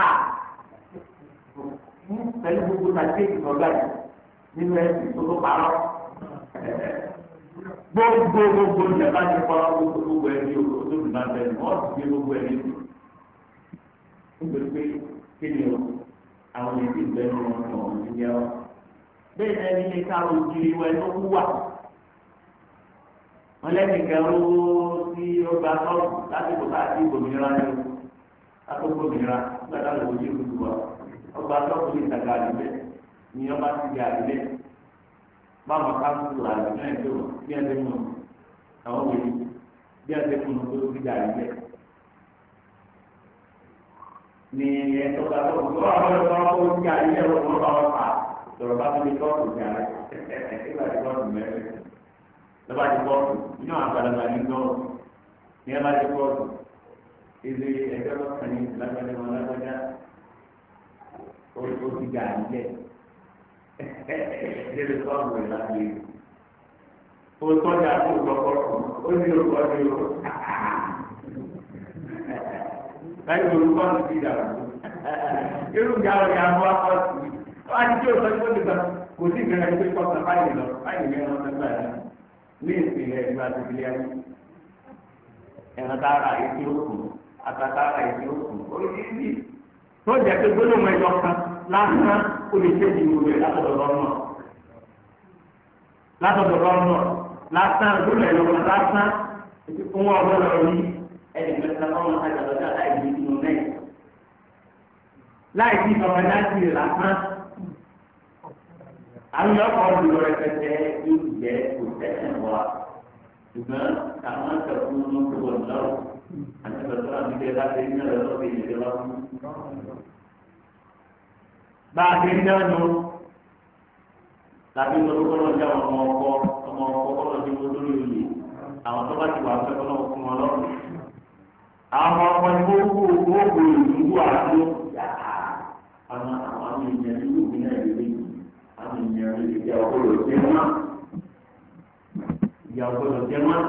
pẹ̀lú gbogbo tàbí ìgbọ̀gbà yìí nínú ẹ̀sìn tó tó parọ́ gbogbo gbogbo ìjọba ti kọ́ gbogbo gbogbo ẹ̀mí o tó dùn náà bẹ̀rẹ̀ wọ́n ti gbé gbogbo ẹ̀mí o nítorí pé kí ni o àwọn èdè ìgbẹ́nu wọn ní ọ̀hún ti yẹ ọ́ bẹ́ẹ̀ náà ní ká ògiri wọn ló kú wà wọn lẹ́nìkan ó sí ọgbà sọ́ọ̀bù láti kó láti gbòmìnira ní o láti gbòmìnira nígbà tá lòun yìí kú wa ọgbà sọ́ọ̀bù ní ìtajà àdìbẹ́ ní ọba ti di àdìbẹ́ báwọn ká tó àdìbẹ́ náà tó bí ẹsẹ̀ mú àwọn wòye bí ẹsẹ̀ mú tó ti di àdìbẹ́ ní ẹ̀tọ́ bá tó tó àwọn ọ̀dọ́ tó ti àdìbẹ́ lọ́wọ́ bá wọn fà sọ̀rọ̀ bá tó ti tọ́ọ̀tù jà rẹ̀ ẹ̀ẹ́dẹ́gbà ti tọ́ọ̀tù mẹ́rin lọ́ba ti tọ́ọ̀tù inú àgbàlagbà ní tọ́ọ̀tù ní ẹ bá ti tọ́ọ̀tù ilé ẹjọ́ lọ́kàn ní lágbàdé wọn lágbàdá ó ti jà nílẹ̀ ẹ̀ẹ́dẹ́gbẹ́ tọ́ọ̀tù rẹ̀ láti rí o tọ́jú àpò ìtọ́kọ̀ọ̀kọ̀ ó ní orúkọ ní o láti orúkọ ní ti dàrú irú ìjà ọ̀gá àwọn akọ́sí wọ́n á ti tí o sọ pé nígbà kò sí ìgbẹ́rẹ́ tó kọ́ báyìí lọ báyìí ní ẹran tẹ́gbà yẹn ní ìpìlẹ̀ ìgbà tó fi lé ayé ẹ̀rọ tá a rà yìí tí ó kù àtàtà rà yìí tí ó kù oríṣiríṣi tó jẹ́ pé gbólóhùn ẹ̀yọ kan lásán ó lè ṣe ìdìbò rẹ̀ látọ̀dọ̀ lọ́nà látọ̀dọ̀ lọ́nà lásán gbólóhùn ẹ̀yọ kan lásán fún wọn ọ̀dọ́ lọ rí ẹnì mẹ́ta lọ́wọ́ àjàlọ́jà láì di inú náà láì sí ìfọwọ́ láti rè lásán àwọn ọkọ̀ ọ̀dùnú rẹ̀ pẹ̀tẹ́ yóò jẹ́ kò tẹ̀sán wa ṣùgbọ́n àwọn akẹ́kọ̀ọ́ ló ń tó wọ̀ lọ́wọ́ àti bàtà àti bẹ́ẹ̀ bá ti ń yàrá lọ́wọ́ ìyẹn lọ́wọ́. bá a ti ń dánu tàbí lọ́wọ́ lọ́jà ọmọ ọkọ ọmọ ọkọ kọ́lọ́ ti wọ́n lórí òye àwọn tó bá ti wà fẹ́ kọ́lọ́ fún wọn lọ́wọ́. àwọn ọmọ ní wọ́n kú oògùn ìlú àdó àwọn àwọn ènìyàn ní ìlú náà lè àwọn ènìyàn lè jẹ ọgbọ́dọ̀ jẹ mọ́ ìyá ọgbọ́dọ̀ jẹ mọ́.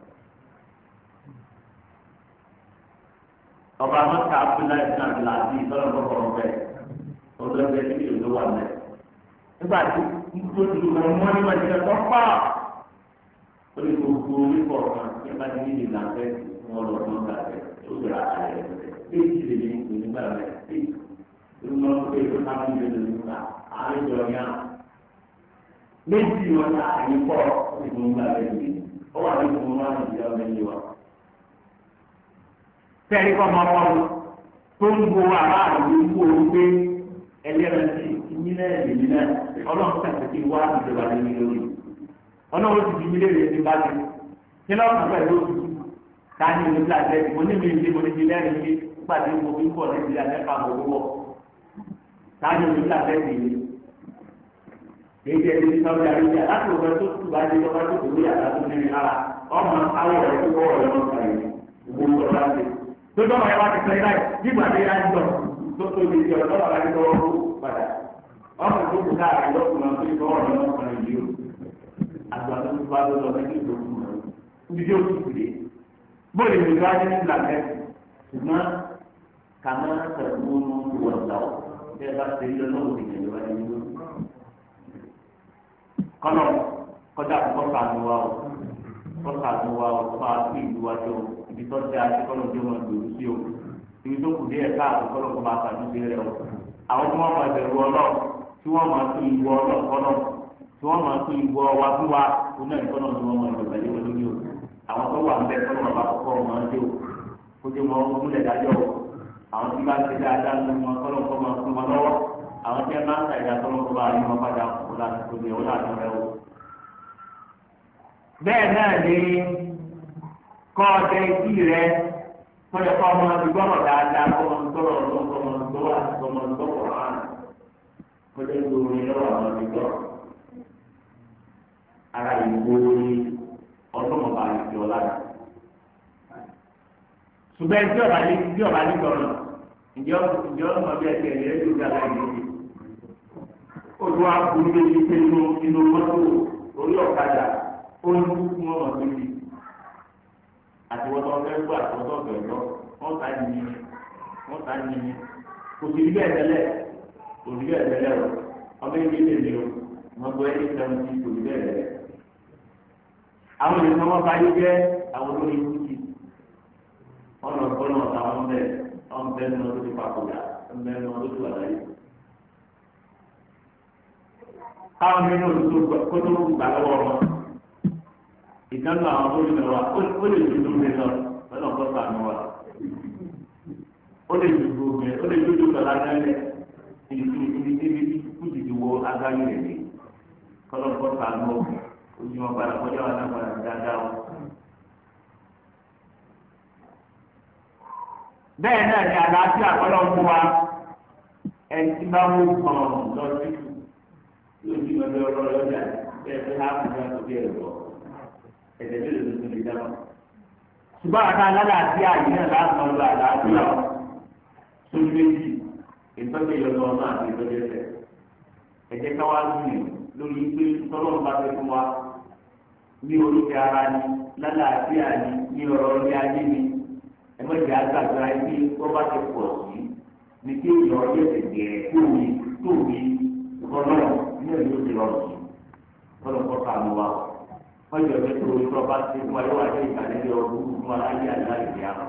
ọba mọ́ta abúláì náà la àti ìtọ́lọ́gbọ́kọ̀ọ́ bẹ́ẹ̀ ọlọ́gbẹ́ ní ìlú wà mẹ́. nígbà tí nítorí wọn mọ́ ní wàjú tó pa ó lè gbogbo onípọ̀ kan ní ẹ̀ka ní ìlú làǹfẹ́ wọn lọ fún ọ̀gá rẹ̀ ó gbéra ààrẹ rẹ̀ éjì lè ní ìpè nígbà rẹ̀ éjì ló máa ń pè é káfí lè lè nígbà ààrẹ jọ ní à méjì wọn ní àyè pọ̀ nínú nígbà rẹ̀ nìyí ó wà ní ìfowópamọ́ wọn àti ìyá ọmọ ẹ̀yẹ wa. Tẹ́lí kọ́ máa wọ́n tó ń bo àbá àdúgbò ń bo pé ẹlẹ́rìí sí ìmílẹ̀ ìmílẹ̀ ọlọ́run tẹ̀sí kí wá ìjọba lé mi lórí. ọlọ́run ti fi mílẹ̀ rẹ̀ ti bá ti kí lọ́ọ̀ kan pẹ̀lú òkú ká ní ìlú pílàtẹ́ mo ní mi ìdí mo ní ti lẹ́rìí ní pàdé mo fi ń bọ̀ ní ìdílé àtẹ́fà mo wọ́ ká ní ìlú pílàtẹ́ mi ní. èyí ẹni ní sáwọ́dì àríyá láti òkè tó tù bá dé lọ́wọ́ tó kò ní àtà tó ní ara ọmọ awọ rẹ̀ tó wọ́ ọ̀rẹ́ lọ́sà yìí gbogbo ọ̀rọ̀ láti. tó dọ́mọ̀ ẹ wá ti sẹ́yìn láì nígbà tí yá ń jọ tó tó lè jọ lọ́wọ́ láti lọ́wọ́ padà ọmọ tó kù káàkiri lọ́kùnrin tó ń bọ̀ ọ̀rọ̀ lọ́kùnrin yìí o àgbà tó bá lọ lọ lẹ́yìn ìlú níbi tí ó ti kùdé bóyá ìlú wa ní ìlà mẹ́rin ṣùgbọ́n kàmá tẹ̀sán mú ìwọ̀n ìlà ọ̀ bẹ́ẹ̀ bá ṣe ilé lọ́wọ́ ìgbìyànjú wa ní ìlú. kọ́nà kọjá kọ́kọ́ àánú wa o kọ́kọ́ àánú wa o kọ́ àti ìlú wa tó ibi tó ṣe àti kọ́nà tó wọn gbèrú sí o ibi tó kùdé ẹ̀ káàkiri kọ́nà kó máa ṣàtúnṣe rẹ̀ o àwọn tí wọ́n máa bẹ̀rù ọlọ́ tí wọ́n máa tún ìwọ ọlọ́ kọ́nà tí wọ́n máa tún ìwọ wa fún wa fún náà ìkọ́nà tí wọ́n máa lò pẹ̀lú wọn lórí o àwọn tó wà ń bẹ kọ́nà bá kọ́kọ́ máa ń dé o kó jẹ́ wọn múlẹ̀ dájọ́ o àwọn tí bá ti dáadáa ní wọn kọ́nà kọ́ máa fún wọn lọ́wọ́ àwọn tí wọ́n máa ń tàyà kọ́nà kọ́ bá yín wọn padà kó láti kó ní ọ̀la àti ọ̀rẹ́ o. bẹ́ẹ̀ náà ni kọ́ ọdẹ etí rẹ fọyọ kọ ọmọ ti gbọ́dọ̀ dáadáa kọ ọmọ gbọ́dọ̀ ọlọ́run kọ ọmọ gbọ́dọ̀ àti ọmọ gbọ́dọ̀ hàn kọjá gbòòrò lọ́wọ́ àwọn ti gbọ́ ara ìgbòho ni ọlọ́mọba àti ọlá rẹ̀ ṣùgbọ́n ẹni tí ọba ní tí ọba ní gbọ́dọ̀ ǹjẹ́ ǹjẹ́ ọmọ bí ẹsẹ̀ ẹ̀yẹ ló dá láì lóde olùwà kúrú lórí pé inú inú mọ́tò orí ọ̀kadà ó ń kú fún ọmọ tó di àti wọ́n tó fẹ́ gbọ́ àti wọ́n tó fẹ́ gbọ́ wọ́n ta ní wọ́n ta ní kò sí ilé ẹ̀dẹ́lẹ̀ kò sí ilé ẹ̀dẹ́lẹ̀ o ọmọ ilé ilé mi o wọ́n gbọ́ ẹni sẹ́wọ́n ti kò sí ilé ẹ̀dẹ́lẹ̀ àwọn ènìyàn tí wọ́n bá yé jẹ́ àwọn olórí kùtì wọ́n lọ gbọ́ náà táwọn bẹ́ẹ̀ wọ́n bẹ́ẹ̀ ní ọdún tó papòdà wọ́n bẹ́ẹ̀ ní ọdún tó wà láyé. káwọn nínú olùkó kó tó kú gbà lọ́wọ́ wọn ìdáná àwọn tó lè wá ó lè dúdú mi lọ lọ́nà tó fà mí wá ó lè dúdú mi ó lè dúdú lọ lágbẹ́lẹ̀ ibi ibi ibi kú ti di wo agbáyé rẹ̀ ní kọ́lọ́ tó fà mí wọ́n ojú wọn padà kọjá wọn náà padà dáadáa wọn. bẹ́ẹ̀ náà ni àlàáfíà kọ́lọ́ ń fún wa ẹni tí bá wọ́n gbọ̀n lọ sí yóò di ọjọ́ ọlọ́rọ̀ ọjà bẹ́ẹ̀ fẹ́ láàbù ní àtòkè ẹ̀rọ ẹ̀jẹ̀ ló lè tún lè dáná. ṣùgbọ́n àká alálàáfíà yìí náà láti máa lo àlàáfíà sójú méjì ìtọ́jú ìyọ̀tọ̀ ọ̀nà àti ìtọ́jú ẹsẹ̀ ẹ̀jẹ̀ káwá lùyìn lórí pé tọ́lọ́run bá fẹ́ fún wa ní oríṣi ara ni lálàáfíà ni ní ọ̀rọ̀ orí ayé ni ẹ̀mọ́jà àgbàgbà ẹbí wọ́n bá ti pọ̀ sí ní kí èèyàn ọjọ́ ìgbẹ̀rẹ̀ tóbi tóbi ọlọ́run ní ẹ̀yìn ó ti rọrùn sí ọlọ́run kọ́ sàánú wa wọ́n jọ pé tó orí tó bá ti fún wa yóò wá sí ìgbàlejò ọdún fún wa láyé àdúrà ìdí àná.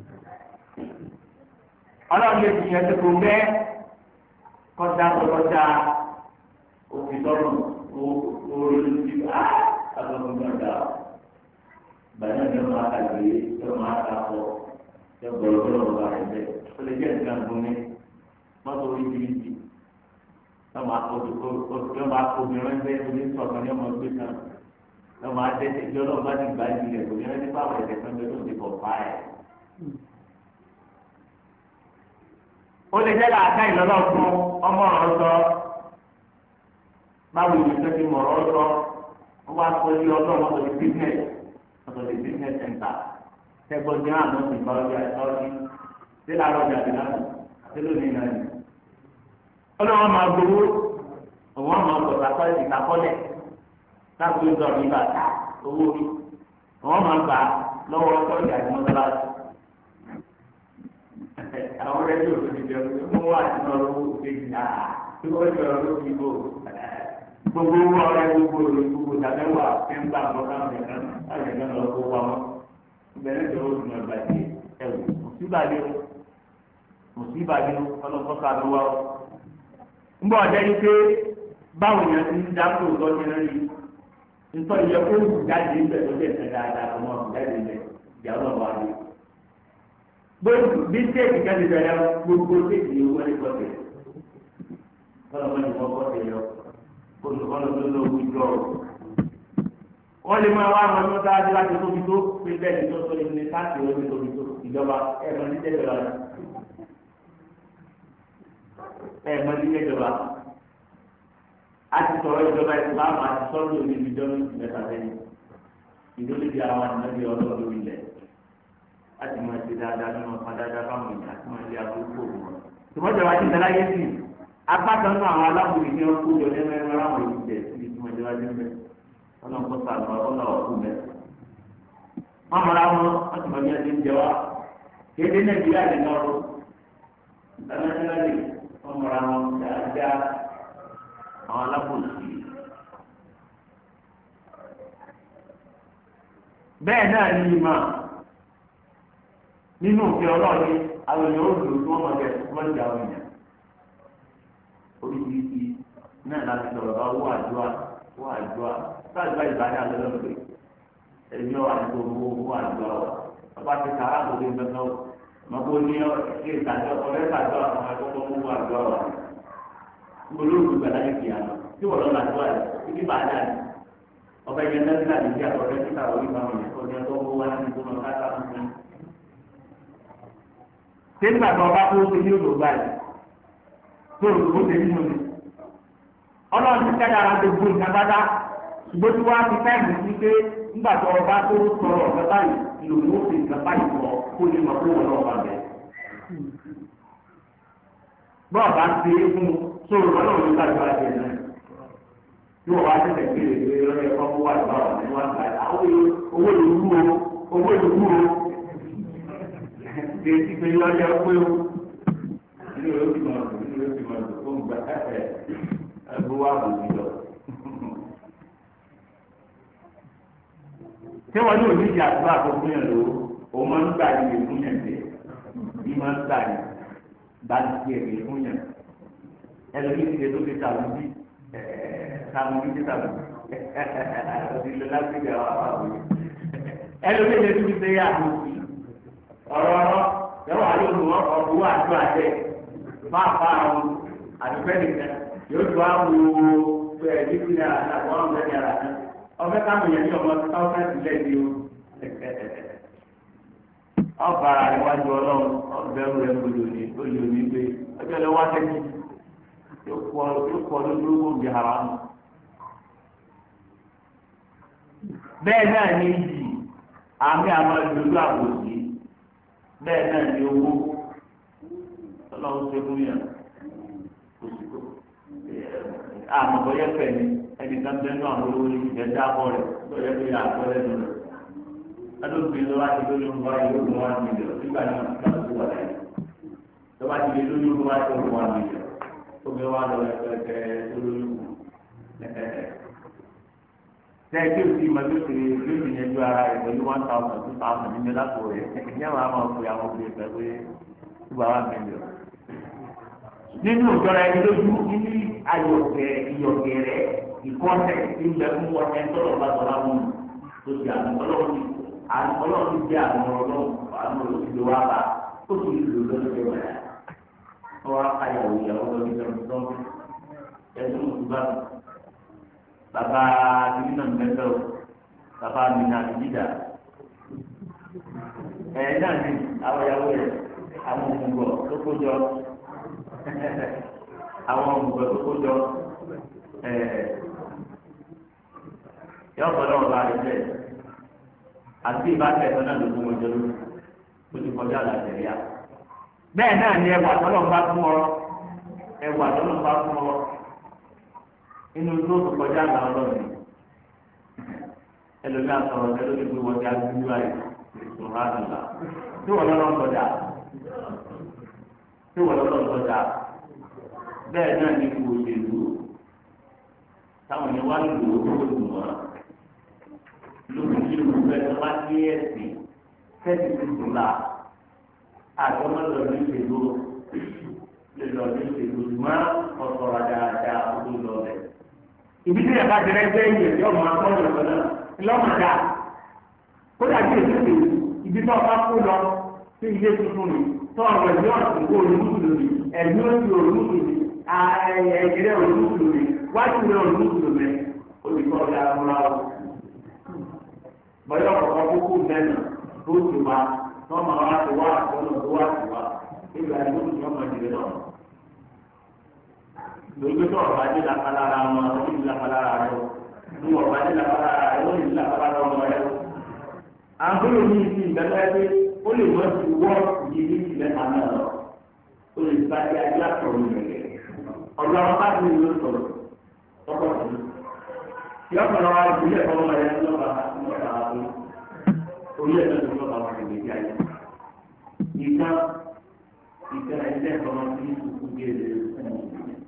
ọlọ́run lè fi yẹn tó bẹ́ẹ̀ kọjá kọjá òfin tọ́lù orí ti á àtọ́kùn náà dá bàtà ní ọmọ àkàgbé ọmọ àkàkọ yọ gbọlọgbọlọ ọba rẹ bẹ ó lè jẹ nǹkan gbóni mọ́tò orí bíríìjì yọ máa kó yọ máa kó obìnrin bẹ oní sọ̀kan yọ máa gbé kan yọ máa dẹ́sẹ̀ yọ lọ́wọ́ bá ti gbà á dilẹ̀ kò ní ẹni bá wà ẹ̀sẹ̀ kan bẹ tó ti bọ̀ fà ẹ̀. ó lè jẹ́ làákà ìlọ́lọ́ fún ọmọ ọ̀rọ̀ sọ báwo ni ìfẹ́ ti mọ̀ ọ̀rọ̀ sọ wọ́n wá sọ ilé ọlọ́run ọ̀sọ̀ di business ọ̀sọ̀ di business center tẹ́gbọ́n jẹ́ àná ti bá ọjà ọ̀sí tí làárọ̀ ọjà ti lánàá tí lónìí náà ni. ọlọ́run máa gbowó òun máa bọ̀ sápá ìtàkọ́lẹ̀ láti ń dọ̀rọ̀ nígbà tá owó rí òun máa gbà lọ́wọ́ ọ̀sọ̀jà àti mọ́tàlásì. àwọn rẹ́díò tó ti jẹun tó mú wà nínú ọlọ́wọ́ kejì náà tí wọ́n jọ ọlọ́wọ́ ìbò gbogbo owó ọ̀rẹ́ gbogbo òru gbogbo ìdámẹ́wà fi ń gbà bọ́ káwọn ẹ̀ka láti ẹ̀ka lọ kó pamọ́ ìbẹ̀rẹ̀ tó o dùn ọ̀gbà yìí ẹ̀wù mùsíbàdé o mùsíbàdé o ọlọ́kọ́ ká ló wá o. ń bọ̀ ọ̀jẹ́ yìí pé báwo yẹn ti ń dáko lọ́jọ́ náà rí nítorí yẹ kó wù jáde ń bẹ̀ tó bẹ̀ tẹ̀ dáadáa ọmọ jáde ń bẹ̀ ìyá ọlọ́wọ́ àdé. bí stéèkì kẹ́lẹ́ bẹ̀rẹ̀ gbogbo stéèkì yìí wọlé kọ́tẹ̀ olùkọ́ni tó lọ wíjọ o. wọ́n lè máa wá àwọn ọmọ dáadé láti tóbi tó pé bẹ́ẹ̀ ni tó tó ní ní káàkiri omi tóbi tó ìjọba ẹ̀ẹ̀mọ ní tẹ́jọba ẹ̀ẹ̀mọ ní tẹ́jọba. a ti sọ̀rọ̀ ìjọba ìsìlámù àti sọ́ọ̀rọ̀ omi ìjọba mẹ́ta lẹ́yìn ìdólóbi àwọn ànábì ọlọ́ọ̀lù ilẹ̀ láti máa ṣe dáadáa nínú ọ̀pá dáadáa fáwọn èèyàn àti máa ṣe àbúrò wọn. tòmọ́jọba ti tẹ́lá yé sí apákan náà àwọn aláwòrán ní ọkọ ìjọ ní ẹgbẹ́ aláwòrán yìí jẹ síbi tí wọ́n jẹ wájú ń bẹ wọn náà kó sàlùmọ́ ọ̀nà ọ̀kú mẹ́. wọ́n mọ̀ra wọn wọ́n ti mọ̀ ní ẹni ń jẹ wá kéde nàìjíríà lè lọ rọ ìtànàjẹ́lẹ̀ wọ́n mọ̀ra wọn dáadáa àwọn aláwòrán yìí. bẹ́ẹ̀ náà ní ìmọ̀ nínú òfin ọlọ́ọ̀ni àwọn èèyàn ó lò tí wọ́n mọ̀ bẹ́ẹ̀ wọ́n ti àwọn èèyàn oríṣiríṣi náà láti sọ̀rọ̀ bá wó àdúrà wó àdúrà láti bá ìbáyà lọ́lọ́pẹ̀ ẹ̀mí ọ̀wà ní gbogbo wó àdúrà wa ọba ti sàrà lórí gbẹgbẹ́ mọ̀kó ní ṣe ìtàjọ́ ọ̀rẹ́ ìtàjọ́ àwọn ẹ̀kọ́ wó àdúrà wa olóògùn gbàdá ní kìá lọ tí wọ́n lọ làdúrà rẹ̀ títí bá dà ní ọba ìyẹn náà nígbà tí ìyá ọ̀rẹ́ títà orí ìbámu yẹn kọ́ ní ọjọ́ owó wá ní ìgbóná káàkiri fún nígbà tó ọba tó ṣe ní òdòdó báyìí tó òdòdó ṣe nínú ni ọlọ́run ti kẹ́dà ara gbogbo ìjàmbá ṣùgbọ́n tí wọ́n á ti fẹ́ẹ̀mù sí pé nígbà tó ọba tó sọ̀rọ̀ ọ̀gá báyìí lòun ó fi ìjàmbá yìí kọ́ kó lè mọ̀ pé wọ́n lọ́ọ́ bá bẹ̀. bọ́ọ̀ bá ń ṣe é fún sóòrò ọlọ́run ní kájú àti ẹ̀ náà tí wọ́n wá tẹ̀sẹ̀ kí lè gbé lọ́yẹ kọ́ fún wà lọ́wọ́ ní wọ́n gbà owó ìlú wo owó ìlú wo kì í ti pé lọ́yẹ pé o ilé ìlú ti mọ̀ ọ́ ilé ìlú ti mọ̀ ọ́ tó ń gbà ẹ̀ ẹ̀bú wa bò ní lọ. tí wọ́n ní òní ìjà àdúrà tó fún yẹn lò ó máa ń gbà yìí fún yẹn dé bí máa ń gbà yìí bá ti fi èdè fún yẹn ẹlòmíì ti lè tó fi tàbí bí tàbí bí ti tàbí ìlú lágbègbè àwọn àwọn ẹlòmíì lè tó fi ṣe yá àdúgbò ọ̀rọ̀ ọ̀rọ̀ yẹ́wọ́ àlóòrùn ọ̀bùwọ́ àjọ àjẹ máa fa àwọn àdúgbò nìkan yóò tó àwọn ẹ̀ níbi náà àtàwọn ọmọ ẹ̀ yàrá náà ọ̀fẹ́ káwọn yẹn ní ọmọ táwọn sílẹ̀ ní o ọba àríwájú ọlọ́run ọbẹ̀rù rẹ̀ gbọdọ̀ ní olè òní pé ọjọ́ lọ wá tẹ́jú yóò kọ́ lójú owó bí ara nù. bẹ́ẹ̀ náà ní ìjì àmì àmọ́ ìlú àbòsí bẹ́ẹ̀ náà ní owó ọlọ́run ṣe fún yàn òsìkò àmọ́ bọ́yẹ́ fẹ́ ni ẹni kan bẹ́ẹ̀ náà àwọn olówó yìí jẹ́ dábọ̀ rẹ̀ lọ́yẹ́ pé àgbọ̀ lẹ́nu rẹ̀ adóbìnrin lọ́wọ́ àti lórí ọmọ wa yóò mú wa mílíọ̀ nígbà náà nígbà tó wà láyé lọ́wọ́ àti lè lórí ọmọ wa tó mú wa mílíọ̀ omi wa lọ ẹ̀ẹ́dẹ́gbẹ́ tó lórí ọmọ tẹ́ẹ̀kì òsì màdúsìrì yóò ti yẹn ju ara rẹ̀ pẹ̀lú one thousand two thousand níbi lápò rẹ̀ ẹ̀yìn àwọn àmọ́ òkè àwọn òkè pẹ̀ pé two hour mílíọ̀ nínú ìjọra ẹni lójú nínú ayọ̀kẹ́ ìyọ̀kẹ́rẹ́ ìkọ́sẹ̀ tí ń bẹ fún wọn ẹ̀ tọ́lọ̀ bá tọ́lá mú tó ti àmì ọlọ́run ọlọ́run jẹ́ àwọn ọlọ́run àwọn olùdíje wa bá ó sì lò lọ́dọ̀ wẹ̀ wọ́n wá ayàwó ìyàwó lọ́dọ̀ ìjọba tó ẹ̀sùn òtúbà bàbá àdìmínà mẹ́tọ́ bàbá àmìnà àdìjídà ẹ̀ náà ní àwọn ìyàwó rẹ̀ àwọn òmùgọ̀ tó kójọ àwọn òmùgọ̀ tó kójọ yọ ọ̀pọ̀lọpọ̀ ọba rẹ̀ bẹ́ẹ̀ àti ìbáṣẹ ẹ̀tọ́ náà ló fún wọn jọlọ ó ti kọjá àlàjẹ yá bẹ́ẹ̀ náà ni ẹwà tọ́lọ̀ bá fún ọ ẹwà tọ́lọ̀ bá fún ọ inú tó tó kọjá àlà ọlọ́run ẹlòmíà sọ̀rọ̀ ẹlòmíà gbé wọn já dúdú ayé ìṣòro àdùnnà tí wọ́n lọ́nà kọjá tí wọ́n lọ́nà kọjá bẹ́ẹ̀ náà ni kò ṣèlú táwọn yẹn wá lò ó tó lù wọ́n lórí ìlú bẹ́ẹ̀ wá sí ẹ̀sìn tẹ́sí tuntun la àtọ́mọ́lọ́ ní ìṣèlú lè lọ ní ìṣèlú má ọ̀sọ̀rọ̀ dáadáa ọdún lọ rẹ̀. ibi tí yàrá ti rẹ gbé yìí yọ ọmọ akọ́lù ọ̀sán náà ńlọ́mọdà kódà bí èsì ìlú ibi tó ọba kó lọ sí ilé tuntun ni tó ọ̀rọ̀ ẹ̀mí ọ̀sìn kó olùmúlùmí ẹ̀mí oṣù olùmúlùmí ẹ̀ẹ́dẹ̀rẹ̀ olùmúlùmí wájú rẹ̀ olùmúlùmí olùkọ́ ọ̀dà amúláwọ̀ bọ́yọ̀ kọ̀ọ̀kan kúkú mẹ́nà tó ti wá tó máa wá ti wá àtọ́nà tó wá ti wá nígbà tí ó ti ọmọ ìdílé náà. lójú tó ọ̀bá dé lápalára wọn ó ní lápalára rẹ ní ọ̀bá dé lápalára rẹ ó ní lápalára ọmọ rẹ. àbúrò ní ìsìn ìgbẹ́lẹ́ pé ó lè wọ́n ti wọ́ ìdí ní ìsìlẹ̀ kan náà lọ. ó lè gba ayé ayé àtọ̀rọ̀ rẹ̀ ọ̀dọ́ àwọn bá ti ní ìlú sọ̀rọ̀ tọ́kọ̀ sí. yọ̀ọ̀kan wa ìpínlẹ̀ kọ́ ọmọ rẹ̀ lọ́ba orí ẹ̀ lọ́dún lọ́ba wọn lè gbé ayé. ìka ìka ẹ̀jẹ̀ ọmọ tí kúkú bí ẹ̀ lè fún un.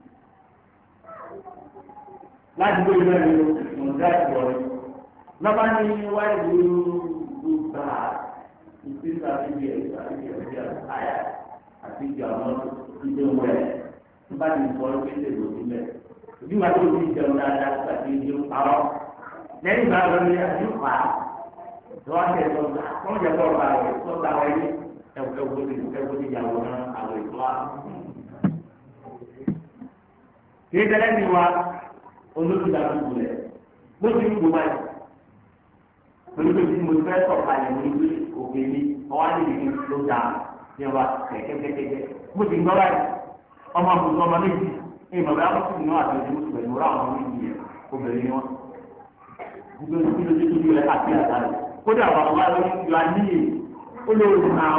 láti gbé ìlú ẹ̀rọ mọ̀ọ́dá ìwọ̀ rẹ̀ lọ́ba ní wáyé ìlú gbà ìpínlẹ̀ àbíjẹ àbíjẹ àyà àti ìjà ọmọ ìjọ wẹ̀ nígbà tí ìfọ̀ ìpínlẹ̀ èdè òsínlẹ̀ bí wàá tó ti jẹun dáadáa àti ìjọ parọ́ lẹ́yìn ìgbà wọn ni àti ìfà lọ́wọ́ tẹ̀ lọ́gbà wọ́n jẹ́ bọ́ọ̀lù àwẹ̀ lọ́gbà wáyé ẹ̀wọ̀n ti yàwó náà àwẹ̀ ìfọ́ à. kìí tẹ́lẹ̀ ní wa olóòtú àdúgbò rẹ̀ bó ti ń gbowó ẹ̀ pẹ̀lú pé mo fẹ́ sọ̀kalẹ̀ ní ìwé òkè mi ọwọ́ àdìrí ló dà ní ọba kẹ̀kẹ́kẹ́kẹ́ bó ti ń gbọ́ báyìí ọmọ àbùkù ọmọ méjì ní ìmọ̀lẹ́ àbùkù náà àti ìdúró pẹ̀lú àwọn méjì yẹn obìnrin ni wọn nítorí kí ló dé tó yẹ àti àtàlẹ kódà wà wá lórí ìlú àníyè ó lè rò náà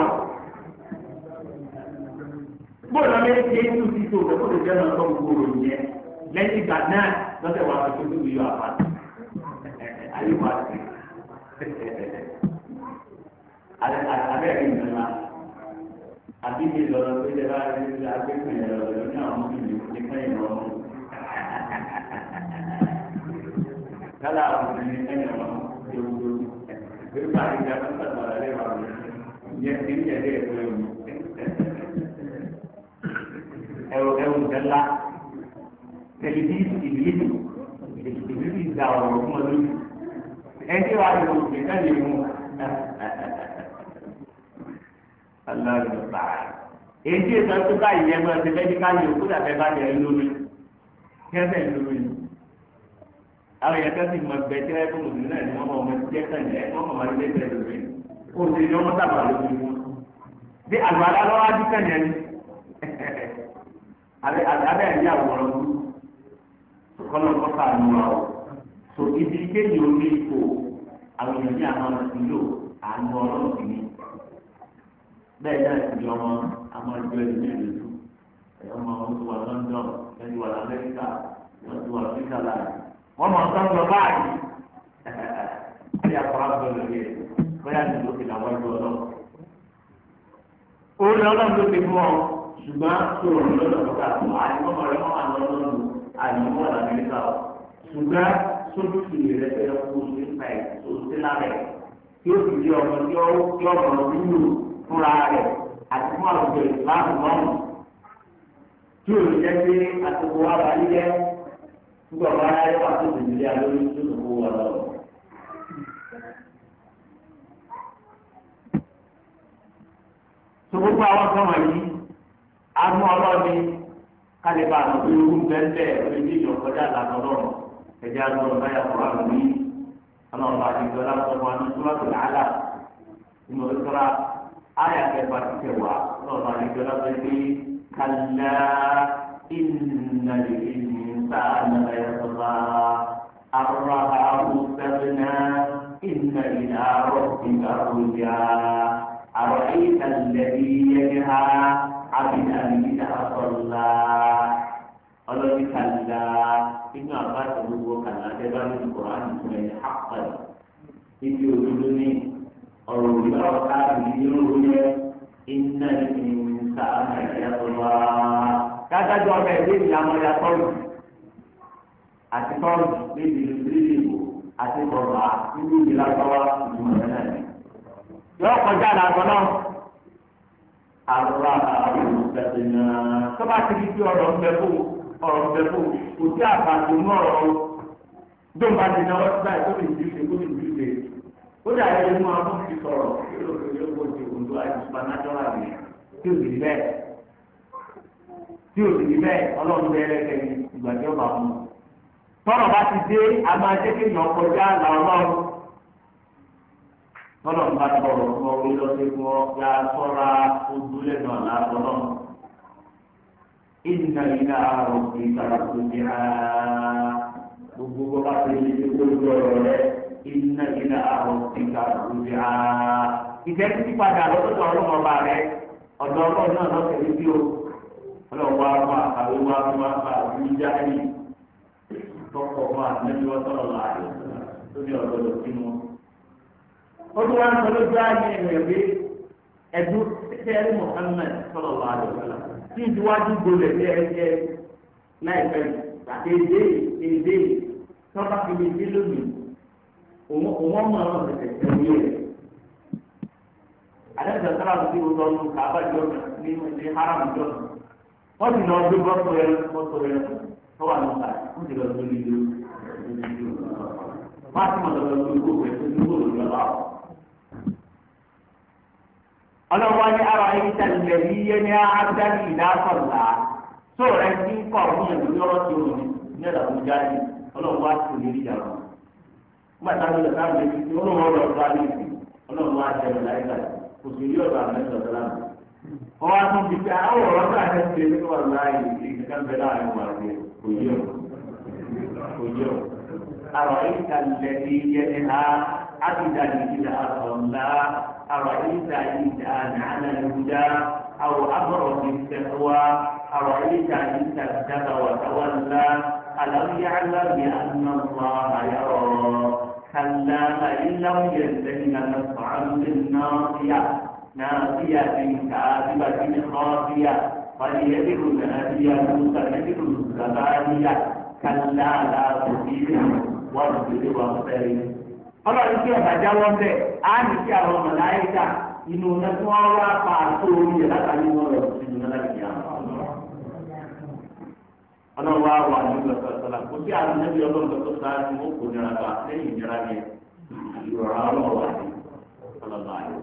bóòlù ọmọ ẹni tí èyí tó ti tó o kó lè jẹ́ náà tó gbogbo òròyìn yẹn lẹ́yìn ìgbà náà lọ́sẹ̀ wà tó tó yọ àpá ayé wà sí abẹ́rẹ́ ìgbàlá àbí mi lọ́rọ̀ pé ṣe bá rí ṣe agbẹ́kùn yẹn lọ́rọ̀ ní àwọn ọmọ ìlú ní kẹ́yìn lọ́rọ̀ kálá àwọn ọmọ ìlú kẹ́yìn lọ́rọ̀ tó gbogbo bí ó bá rí ṣe agbẹ́kùn yẹn lọ́rọ̀ lẹ́wà yẹn ti ń tẹ̀lé ẹ̀kọ́ ẹ̀mú ẹ̀rọ ẹ̀rọ ìdẹ́lá tẹlifíṣì ìbílẹ̀ ìbílẹ̀ ìdá ọ̀rọ̀ fún ọdún ẹni wàá lò ó gbẹ̀dá lè mú aláàbò bàá èyí tí èso tó báyìí yẹn gbọ́dọ̀ ti mẹ́díkà ní òkú dàbẹ́ bá yẹ lórí kẹ́fẹ́ lórí àwọn èèyàn kẹ́sì mọ ẹgbẹ́ tí wọ́n fún òṣèlú náà ni wọ́n mọ ọmọ ẹgbẹ́ sẹ́yìn ẹ̀ wọ́n mọ ọmọ ẹgbẹ́ sẹ́yìn lórí kó o sì ní ọmọ sábà lórí wọn bí àgbàdo alọ́wọ́ adé sẹ́yìn ẹni abẹ́ ẹ̀yìn àwòrán bú kọ́nà kọ́ta àánú wa o so ibi kéèyàn orí ipò àwọn èèyàn ní àwọn ọ̀sìn lò àánú ọlọ́run sí ni bẹ́ẹ̀ náà sì ni ọmọ àwọn ẹgbẹ́ ẹni ní ìlú ọmọ wọn ti wà London ẹni wà lamẹ́ríkà wọn ti wà Switzerland wọn mọ̀ ọ́n lọ báyìí ẹni àkọ́rọ́ àgbẹ̀ lórí ẹ̀ bóyá ní ìlú òkè làwọn ẹgbẹ́ ọlọ́run orí ọlọ́run ló ti fún ọ ṣùgbọ́n tó o ní lọ́dọ̀ lọ́kà tó àyẹ̀wò rẹ̀ wọ́n máa lọ lọ́dún àyẹ̀wò wà lamẹ́ríkà o ṣùgbọ́n sójú ìrìn rẹ̀ fẹ́ kó o ṣe ń pa ẹ̀ tó o ṣe lábẹ́ kí o sì di ọmọ tí ó tí ọmọ wúlò fúnra rẹ̀ àti fún àwùjọ ìsìláàmù lọ́rùn tí o lè jẹ́ pé àtòkò wa bá yí jẹ́ nígbà wà láyé wà tó tèmi lé alórí tó tó kó wa lọ. tó gbogbo àwọn kan wọ̀nyí amú ọlọ́ọ̀ni kálíbà àti irú bẹ́ẹ̀ orí ní ìyọ̀kọ́jà lànà lọ́rùn ẹ̀jẹ̀ àgbọ̀n báyà kọ́ra lórí ọlọ́ọ̀bà àdìgbò lásọ̀rọ̀ àti sùwàtò làálà nínú ìtura ayà kẹfà ti kẹwàá ọlọ́ọ̀bà àdìgbò lásọ̀rọ̀ pé kàlá ìnàlè ìnìsànà ẹ̀sọ̀rọ̀ àrùrà àrùsẹ̀rẹ̀nà ìnàlè àrùsẹ̀rẹ̀nà àrùjà àrùn àlẹ́bí yẹ̀dẹ̀hà àbìnà àbìnà àsọ̀lá ọlọ́ọ̀bì kàlá inú àbáṣe gbogbo kàlá dẹ́gbà lórí kòránì fún ẹni àpàdé ibi òdodo ní ọ̀rọ̀ òyìnbá ọ̀ká ìdílé olóyè iná ìta àmàlẹ́yàtọ̀lá. kájájọ ọmọ ẹgbẹ́ ìyàmọ̀ ya tọ́lù àti tọ́lù níbi ìlú ìbò àti kọ̀ọ̀bà nínú ìlà tọ́wá ìgbìmọ̀ náà ni. yọ kọjá làgbọ́ náà àrùn àwọn olùgbàdì náà tó bá ti di bí ọ̀rọ̀ ń bẹ fún ọ̀rọ̀ ń bẹ fún kò sí àbàtò náà ọ̀rọ̀ dóńgbà ti náwó sí báyìí tó lè ju ṣe tó lè ju ṣe ó dà yẹ kí wọn fún ti sọ̀rọ̀ yóò fi yóò wọ́n ti kùn tó àyè supernatural ni tí ò sì rí bẹ́ẹ̀ tí ò sì rí bẹ́ẹ̀ ọlọ́run bẹ́ẹ̀ lẹ́kẹ̀ẹ́ ní ìgbà tí ó bá mú tọ́rọ̀ bá ti dé a máa jẹ́ kí èèyàn kọjá làwọn tọ́lọ̀ ń bá tọrọ fún ọ lọ sí fún ọ yá sọ́ra ojúlẹ̀ náà láàbọ̀ náà ìdìnnà ìlà àrùn ìtara tó ti hà gbogbo bó bá ti lè ṣe kó lójú ọ̀rọ̀ rẹ ìdìnnà ìlà àrùn ìtara tó ti hà. ìfẹ́ títí padà lọ́dọ̀ ọlọ́mọba rẹ ọ̀dọ̀ ọlọ́run náà lọ́sẹ̀ níbí o ọlọ́run wá fún àkàwé wá fún wá fún àbúrú jáde tọkọ̀ fún àtúnṣe wọ́n sọ̀rọ̀ láàyè lórí ọ̀dọ̀ lọ́sínú. Odu wa sọ lójú ayé rẹ̀ pé ẹ̀dú tẹ́lẹ̀ Muhammad sallallahu alaihi wasallam tí ìdíwájú gbolẹ̀ bí ẹ jẹ́ láìpẹ́ àti èdè èdè tọ́ba fi lè dé lónìí òun ọmọ ọ̀rọ̀ tẹ̀tẹ̀ tẹ̀lé rẹ̀. Àdéhùn sábà tó ti wọ́n lọ nù kábà jọ ní ní haram jọ. Wọ́n ti lọ gbé bọ́tò rẹ̀ bọ́tò rẹ̀ tó wà nípa wọ́n ti lọ gbé lílo lílo. Wọ́n á ti mọ̀ lọ́wọ́ gbé gbogbo ẹ̀ tó ní gbòòrò lọ́wọ́. ọlọ́wọ́ ní ara yìí tẹ̀lé ní yé ní ádámì ìdásọ̀lá tó rẹ̀ ti ń kọ́ ọ̀hún yẹn lórí ọ̀rọ̀ tó rìn ní ẹ̀dá tó jáde ọlọ́wọ́ á ti lè rí ìjà wọn. nígbà táwọn ilẹ̀ táwọn ilẹ̀ ti ọlọ́wọ́ ọ̀rọ̀ tó alẹ́ ìsìn ọlọ́wọ́ á jẹ́ ọ̀la ẹ̀ka kò sì rí ọ̀rọ̀ àmẹ́sọ̀ tó lánàá wọ́n wá tún fi pé àwọn ọ̀rọ̀ tó àti ẹ̀sìn ní wà láàyè ìgbà bẹ́ẹ̀ láàrin wà ní kò yẹ o kò yẹ o. àrò ìta lẹ́ni yẹn ha ábìdá ní ìdá àtọ̀nlá àrò ìta ìdá nàánà ìhùdá àwọn abọ̀rọ̀ ní tẹ̀wá àrò ìta ìta dábà wà táwàlá àlàyé àlàyé ànàmọ́ àyàrọ̀ kàlá àìláwọ̀ yẹn lẹ́yìn àtàkùn àlùmọ́ ناصية كاذبة خاطية فليدر نادية مستندر زبانية كلا لا تطيعه واصبر واقترب. ọlọ́run tí ọ̀gá jáwọ́ ń bẹ̀ á ní kí àwọn màláíkà inú náà tí wọ́n wá pa àtó orí ẹ̀ látàrí wọn lọ sínú náà láti yá. ọlọ́run wá wà ní ìgbàgbọ́ sọ́la kò sí àwọn ẹbí ọlọ́run tó sáájú ó kò nira bá lẹ́yìn ìnira yẹn ìrọ̀rá ọlọ́run wà ní ọlọ́run àyè.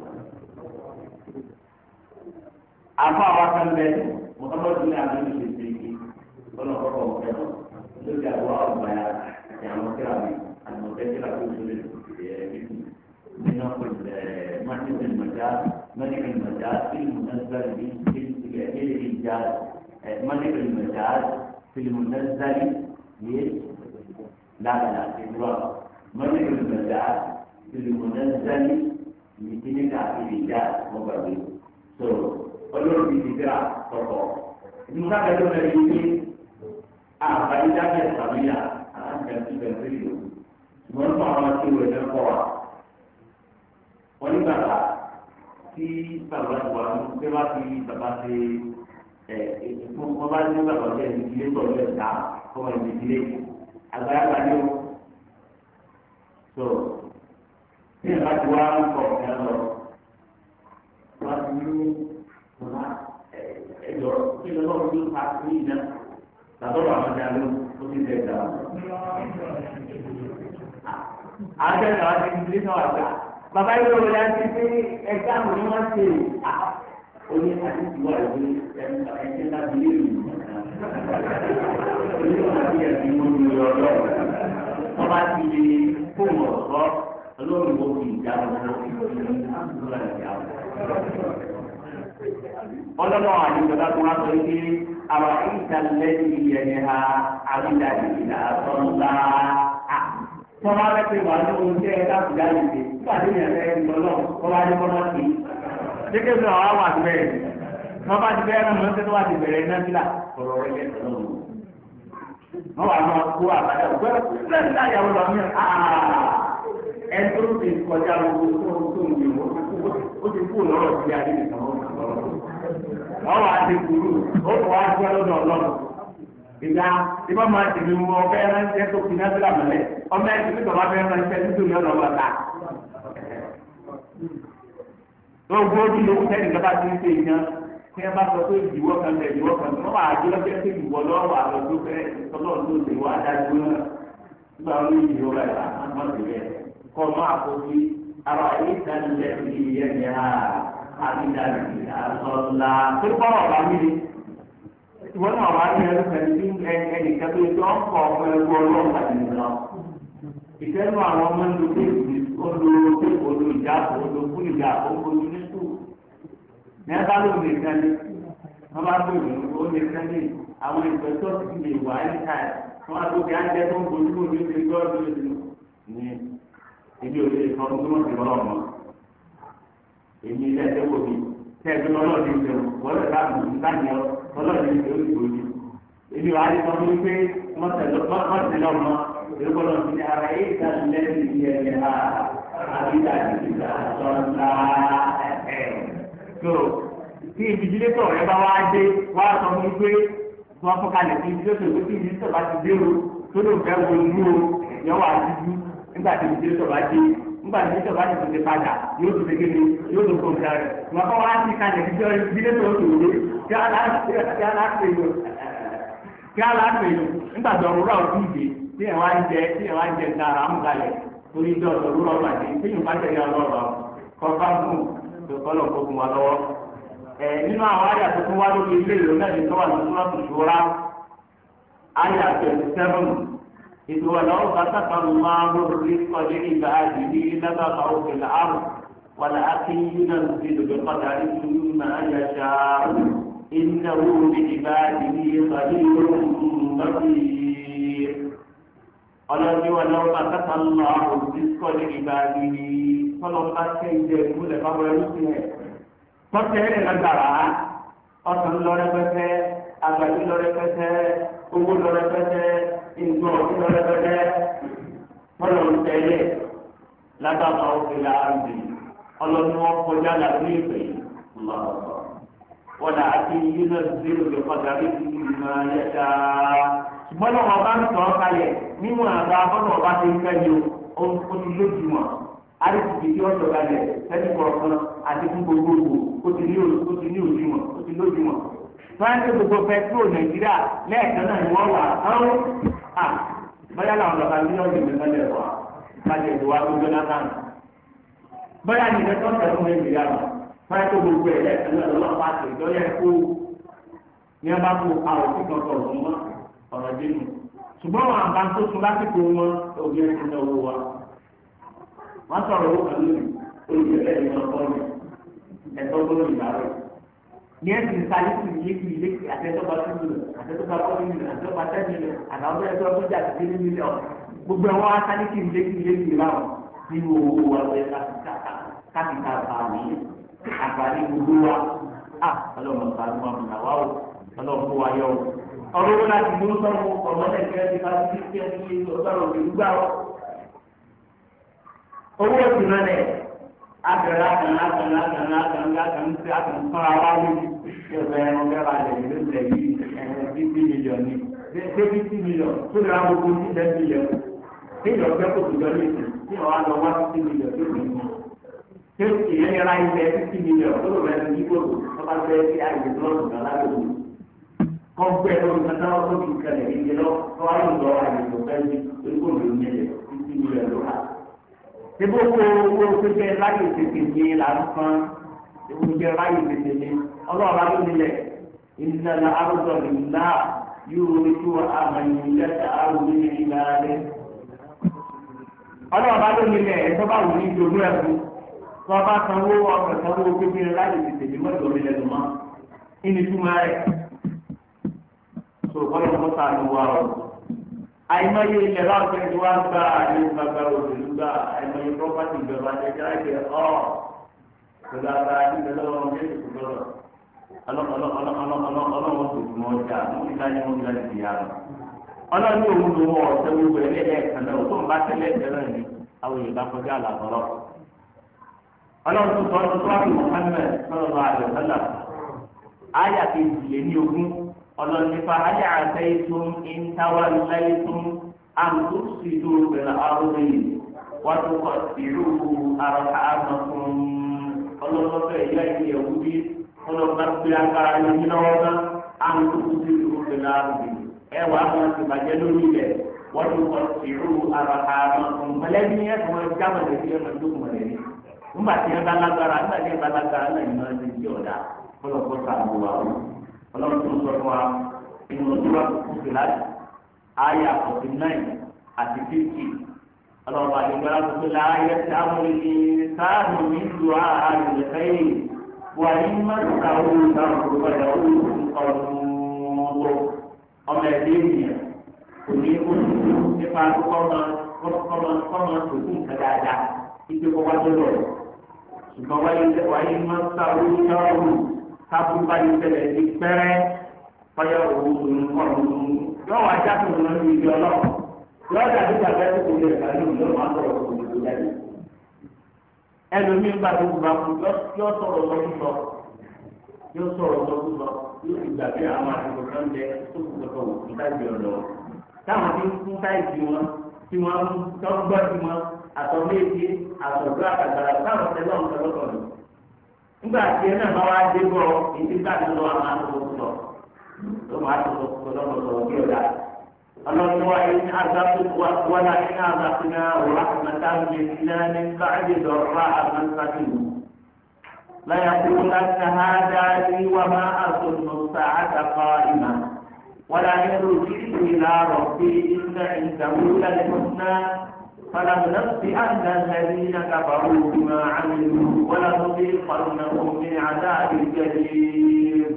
apa awasan bed, Muhammad bin Abdul Siddiq, kalau kau kau itu jawab bayar yang mungkin kami, an mungkin kita sulit, minum masjid bin Majid, masjid bin Majid, film Munazzal bin film Hijaz, masjid bin Majid, film Munazzal ni, la la kedua, masjid bin Majid, film Munazzal ni sini tak Hijaz, mungkin so. Olórí ti ti tẹ́ra tọ̀tọ̀. Ìdúró kájọ náà yìí ní àbáyé dákẹ́ ìsàmìlà àti ìbẹ̀rẹ̀ ìlú. Wọ́n tún àwọn tí ìwé náà kọ́ wa. Wọ́n ní bàbá tí bàbá ti wà ní pé wá fi bàbá ṣe ẹ̀ fún wọn bá ní bàbá ṣe ìdílé tọ̀lú ẹ̀ dá fún ẹ̀ ìdílé. Àgbàlagbà ni ó. So bí ẹ̀ bá ti wá ń kọ̀ ẹ̀ lọ. Wọ́n ti ní. Ẹjọ́ kí lọ́wọ́ ló ta sí iná látọ̀rọ̀ àwọn ọjà ló ó ti tẹ̀ gbà. Àjọyọ̀ àti ìdílé náà wà gbà. Bàbá yìí lọ́wọ́ ya ti pé ẹgbẹ́ àwọn ni wọ́n ṣe oní àti ìwà ìwé ẹ̀ṣẹ̀ láti lé ìlú. Oní àti ẹ̀sìn mo ní ọ̀dọ́. Wọ́n bá ti lè fóònù ọ̀sọ́ ọlọ́run ó fi ìjà lọ́wọ́ ìlú ìlú ìjà ọlọ́nà àdìgbòdà tó wá sọ pé àwọn ìtàlẹ́dì yẹn ha àbídàdì ìlà sọ́ńdà á. Tọ́lá rẹ̀ pé wà ní oúnjẹ ẹ̀ láti dá ìdè nígbà tí yẹn fẹ́ ń lọ tọ́lá ní kọ́nà sí. Gẹ́gẹ́ bí àwọn àwọn àti bẹ́ẹ̀ wọ́n bá ti bẹ́ẹ̀ rán mọ́tò tó wà ti bẹ̀rẹ̀ iná sílà ọ̀rọ̀ rẹ̀ yẹn tọ́lọ́ wọn. Wọ́n wà máa kó àbájá òkúẹ́ lẹ́yìn táyàwó lọ mí ẹ̀ tó ti kọjá gbogbo tó tó ń gbé ó ti kú lọ́rọ̀ sí adé nìkan ó kàn lọ́rọ̀. Wọ́n wá ti kúrú ó kọ́ wá sí ọlọ́dọ̀ ọlọ́run. Ìgbà ìbá máa tèmi mú ọbẹ̀ ránṣẹ́ tó fi náà sílà mọ́lẹ̀ ọmọ ẹ̀sìn tó bá fẹ́ ránṣẹ́ nítorí ọ̀nà ọ̀la ta. Gbogbo ojú ló ń tẹ́ nìkan bá ti ń ṣe ìyàn tí wọ́n bá sọ pé ìdíwọ́ kan tẹ̀ ìdíwọ́ kan tó wà á jẹ́ lọ́jọ́ pé ìwọ́ lọ́wọ́ àlọ́ tó fẹ́ tọ́lọ́run tó ṣe wá dájú náà. Nígbà wọn ní ìdíwọ́ rẹ̀ àmọ́ sílẹ̀ kọ́ máa kó sí ara ìdánilẹ̀ ìyẹn ní ha àbídàbí àsọ̀lá tó kọ́ ọ̀rọ̀ mi ni. Ìwọ́n náà wá ní ẹrú pẹ̀lú bí ẹnì kẹ́tọ́ ètò ọ̀pọ̀ ọ̀pọ̀ ẹgbẹ́ ọlọ́run àti ìlú. Ìfẹ́nu àwọn ọmọ ń lo téèpù olo téèpù olo ìjáàbò olo fún ìjáàbò olo ní sùn. Ní ẹ bá ló lè kẹ́lé, wọ́n bá tó ìlú ó lè kẹ́lé àwọn ìgbẹ́tọ́ ti lè wà ní káyà. Wọ́n á tó kí á jẹ́ tó ń bojú ní ìlú gbọ́dọ̀ ìlú. Èmi ò lè sọ ọdún tó wọ́n ti lọ́wọ́ mọ́. Èmi ilé ẹ̀jẹ̀ wò mí. Ṣé ẹ̀jẹ̀ lọ́wọ́ ti ń jẹun? Wọ́n lè ká mú nígbà yẹn ọlọ́run ní ìṣòro ìgbòjú. Èmi wàá ní sọ fún mi pé wọ́n tẹ̀lé ọmọ ìrúbọ̀lọ́ ti ní ara yìí ká lẹ́yìn ìyẹn ní ha àbídà ìdíjà sọ́ńdà ẹ̀. So tí ìdílé tọ̀ rẹ bá wá dé wá sọ fún mi pé wọ́n fún kalẹ̀ sí ìdílé tó ìwé tí ìdílé tọ̀ bá ti dé o tó ló fẹ́ wo inú o yẹ̀wò àdúgbò nígbà tí ìdílé tọ̀ bá dé nígbà tí ìdílé tọ̀ bá ti tètè padà yóò tó tètè ní yóò tó kọ̀ ọ̀gá rẹ̀ wọ́n kọ́ wá sí kalẹ̀ sí ìdílé tọ̀ tó wọlé kí á láti kí á láti nígbà tó ọ̀rọ̀ ọ̀tún ìdè tí ẹ̀ wá ń jẹ tí ẹ̀ wá ń jẹ ní ara amúgalẹ̀ torí ìjọ ọ̀rọ̀ ọ̀rọ̀ àti ìpínyìn bá tẹ̀lé ọlọ́rọ̀ kọ́ bá gùn tó kọ́lọ̀ gbógun wa lọ́wọ́. ẹ̀ nínú àwọn àyà tó tún wá lórí ilé ìlú náà ní tọ́wà ní súnmọ́tò ṣòra àyà twenty seven ìdúwà lọ́wọ́ bá sàkàrù máa ń lórí kọ́lé ìgbà àdìrí lábàbà òkè làárù ولكن ينزل بقدر ما يشاء إنه بعباده خبير بصير ọlọ́ni wọn lọ́wọ́ bá kàtà lọ àwọn òṣìṣẹ́ ní ìbáraẹni ní fọlọ́ba tẹ́ ìjẹ ìmúlẹ̀ fáwọn ẹrú sílẹ̀ tọ́tẹ́ ẹ̀rẹ̀ lágbára ọ̀sán lọ rẹpẹtẹ àgbàdo lọ rẹpẹtẹ owó lọ rẹpẹtẹ ìgbọ̀n lọ rẹpẹtẹ fọlọ́ ń tẹ̀lé lágbàmọ́ òfin láàrúbí ọlọ́ni wọn kọjá làbí ìpè lọ́wọ́ wọn là á ti yí náà zero lè kọjá bí ti máa yẹ dáa ṣùgbọ́n náà wọn bá ń sọ ọ́ kalẹ̀ nínú àgbà bọ́nà ọba ti ń fẹ́ ni o ó ti lójú wọn àrísìkì tí wọ́n sọ kalẹ̀ sẹ́ni kọ̀ọ̀kan àti fún gbogbogbò ó ti ní òjú wọn ó ti lójú wọn. fúláńtì gbogbo pẹtrol nàìjíríà lẹ́ẹ̀kan náà ni wọ́n wà áwọn à bóyá làwọn lọ́ka mílíọ̀nù mẹ́ta lẹ̀ wá kájẹ̀ ìdòwà gbogbo náà bóyá ní ìrẹsì ọ̀sẹ̀ fún nàìjíríà wọn fúláńtì gbogbo ẹ̀ lẹ́ẹ̀kan náà lọ́wọ́ pàṣẹ ìdọ́yẹ kó ní a bá kó àwọn tí kan sọ̀rọ̀ fún wọn ọ̀rọ̀ dénú ṣùgbọ́n wọn àbá tó tún lásìkò wọn òbí ẹni ní owó wa wọ́n sọ̀rọ̀ owó kan lónìí olùdíje ẹni wọn kọ́ ni ẹ̀tọ́ gbọ́dọ̀ ìbára ní ẹ̀sìn ìsàlẹ̀ sí ilé kì í lé àtẹ́tọ́ba tó mílíọ̀n àtẹ́tọ́ba tó mílíọ̀n àtẹ́tọ́ba tẹ́ mílíọ̀n àtàwọn ẹ̀tọ́ tó jà sí ilé mílíọ̀n gbogbo ẹ̀wọ̀n asálẹ̀ kì í lé kì í lé kì í láwọn nínú owó wa lọ́yẹ káfíńtà àǹfààní àǹfààní gbogbo wa ọlọ́mọ sàánú àmì àwa o ọlọ́mọ wa yọ o ọ̀rọ̀ wọn láti mú sọ́run ọ̀mọ́lẹ̀ kẹ́ẹ́ ti ká sí kí ẹni ṣe ọ̀sọ́rọ̀ òkèlú gbà ọ́. owó òsì náà lẹ̀ àgbẹ̀rẹ̀ àgbẹ̀rẹ̀ àgbẹ̀rẹ̀ àgbẹ̀rẹ̀ àgbẹ̀rẹ̀ àgbẹ̀rẹ̀ àgbẹ̀rẹ̀ àgbẹ̀rẹ̀ fúnra wa ní ẹgbẹ́ ẹran mẹ́ra lẹ̀ ní lóṣẹ̀ yìí ẹ̀rọ fifty million ní ṣé fifty million tó lè ra gbogbo ní ten million kéèyàn ọgbẹ́ kò tó jọ ní ìsìn tí wọ́n á lọ wá fifty million tó lè mú ṣé ìyẹn yẹra ilẹ̀ fifty million tó lè rẹ̀ ní gbogbo tó bá fẹ́ sí àyè tó lọ́sùn náà kọ́ńpẹ́ lórí kata ọ̀tọ̀ kì í kalẹ̀ ìdílé lọ kọ́wá yóò lọ àyèkò fẹ́ẹ́ ní kó lè ní ẹ̀jẹ̀ títí ní ẹ̀ lóra. Ṣébó kó owó pépé láyé tètè ní làǹfọ̀n ṣébó jẹ láyé tètè ní ọlọ́ọ̀bá ló nílẹ̀ ìdílé arúgbó nílá yóò rí tó àmàlù yẹta àrùbí nílá rẹ̀. ọlọ́ọ̀bá ló nílẹ̀ ẹ̀tọ́ bá wù ní ìdòdó ẹ̀kú tó bá sanwó ọkọ̀ sanwó pépé láyé tètè ní mọ́tò orílẹ̀ lọ́mọ́ so kọ́lọ́ kó sáà ní wa o. àìmọye ilẹ̀ bá fẹ́ tí wàá gba àyè gbàgbà òṣèlú gbà àìmọye pọ́pátì ìjọba ẹ̀jẹ̀ ẹ̀jẹ̀ ọ̀ pẹ̀lú àgbà ìgbẹ́ lọ́wọ́ ní ètò lọ́rọ̀ ọlọ́wọ́ tó fún ọjà wọ́n ti láyé wọ́n ti láyé ti yára. ọlọ́ni òun ló wọ ọ̀sẹ̀ gbogbo ẹ̀ lẹ́yìn ẹ̀kan náà tó ń bá tẹ́lẹ̀ ẹ̀rọ ni àwọn èèyàn bá kọjá àlàbọ̀rọ̀. ọlọ́run tó sọ ọ́ tó wá fún Muhammad sallallahu alaihi wasallam áyà kejì lé ní ogún ọlọ́nifá ayé àtẹ́yìntún ìntàwá lẹ́yìntún àmùtúnṣìdó bẹ̀rẹ̀ àrùbí wọ́n tó kọ́ ìlú àrùkà àmọ̀kùn ọlọ́lọ́fẹ́ ìyá ìyẹ̀wò bí ọlọ́gbà gbé agbára lórí lọ́wọ́ náà àmùtúnṣìdó bẹ̀rẹ̀ àrùbí ẹwà àwọn ìbàjẹ́ lórí ilẹ̀ wọ́n tó kọ́ ìlú àrùkà àmọ̀kùn mọ̀lẹ́bí yẹn kò wọ́n já mọ̀lẹ́bí yẹn mọ̀ lókun mọ̀lẹ́bí nígbà tí yẹn bá lágbára nígbà tí yẹn bá lágbára náà yẹn máa ń ti ọ̀dà ọlọ́kọ̀ sàmù wa ọlọ́run tó sọ fún wa inú ojúwà kúkú fìlàjì àyà forty nine àti fifty ọlọ́run àti ìgbàlá tó fi láàyè tí a mú ní sáàmù nílùú ààrẹ lẹ́fẹ̀ẹ́ wà ní mọ́tàwó ìdáhùn tó bá yà ó ọ̀rọ̀ ọmọ ẹ̀dẹ́ ènìyàn kò ní kó nípa kọ́mọ kọ́mọ kọ́mọ tó kún nǹkan dáadáa ìgbé kọ́ wájú lọ ṣùgbọ́n wáyé mọ́tàwó ìdáhùn kábù báyìí tẹ̀lé ní pẹ́rẹ́ fọyọ́ òwú ọ̀run yóò wá jáde òun lórí ibi ọlọ́run yóò dàbí gbàgbé tó kò lè rà ní òun yóò máa sọ̀rọ̀ òun lórí jáde. ẹlòmíín bá tó gbà fún yóò sọ̀rọ̀ lọ́kùsọ yóò sọ̀rọ̀ lọ́kùsọ yóò sì gbàgbé àwọn àtìkò kan jẹ tó kù kọ̀kọ̀ wò fún táìpì ọ̀dọ́. táwọn tí ń fún táìpì wọn tí wọ́n ń tọ́gbọ́ sí wọn àtọ̀méjì àtọ̀gbọ́ àtàgbàrà táwọn tẹ́lọ̀ ń tọ́lọ́kọ̀ nígbà tí ẹ náà bá wá dé bọ̀ ìdí káàdì lọ àwọn àtúntò sọ ló máa tó sọ lọ́wọ́ sọ̀rọ̀ bí ọ̀dà ọlọ́run wa yìí ní àgbàdo wọn náà ní àgbàdo náà wọ́n á kàn tá a lè ní náà ní káàdì lọ́rọ̀ àmọ́sájú láyà kúrò láti ha dáadé wà má àtúntò sàádà kọ́ ìmọ̀ wọ́n á yẹ lójú ìlà rọ̀ pé ìgbà ìgbàwó lálẹ́ fún náà. فلم نفس أن الذين كفروا بما عملوا ويحذرونهم من عذاب شديد.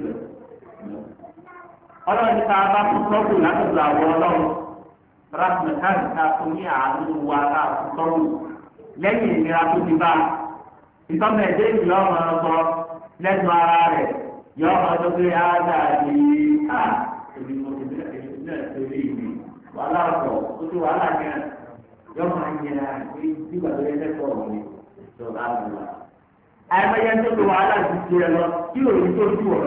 ọlọ́run ta bá tún sọ́kù látọ̀dọ̀ àwọn ọlọ́run rahmatan ta fún ní àánú wa ta fún sọ́kù lẹ́yìn ìnira tó ti bá ìtọ́mọ ẹ̀dẹ́ ìlú ọmọ ọgbọ́ lẹ́nu ara rẹ̀ yọ ọmọ tó gbé áádá ní à èmi mo ti bẹ̀rẹ̀ èyí náà tó lé ìlú wàhálà ọ̀pọ̀ ó ti wàhálà yẹn yọ máa ń yẹra pé nígbà tó yẹ lẹ́kọ̀ọ́ mi tó bá wù wá. àìmọye tó lo wàhálà ti ti rẹ lọ kí òòrùn tó ju ọ̀rọ̀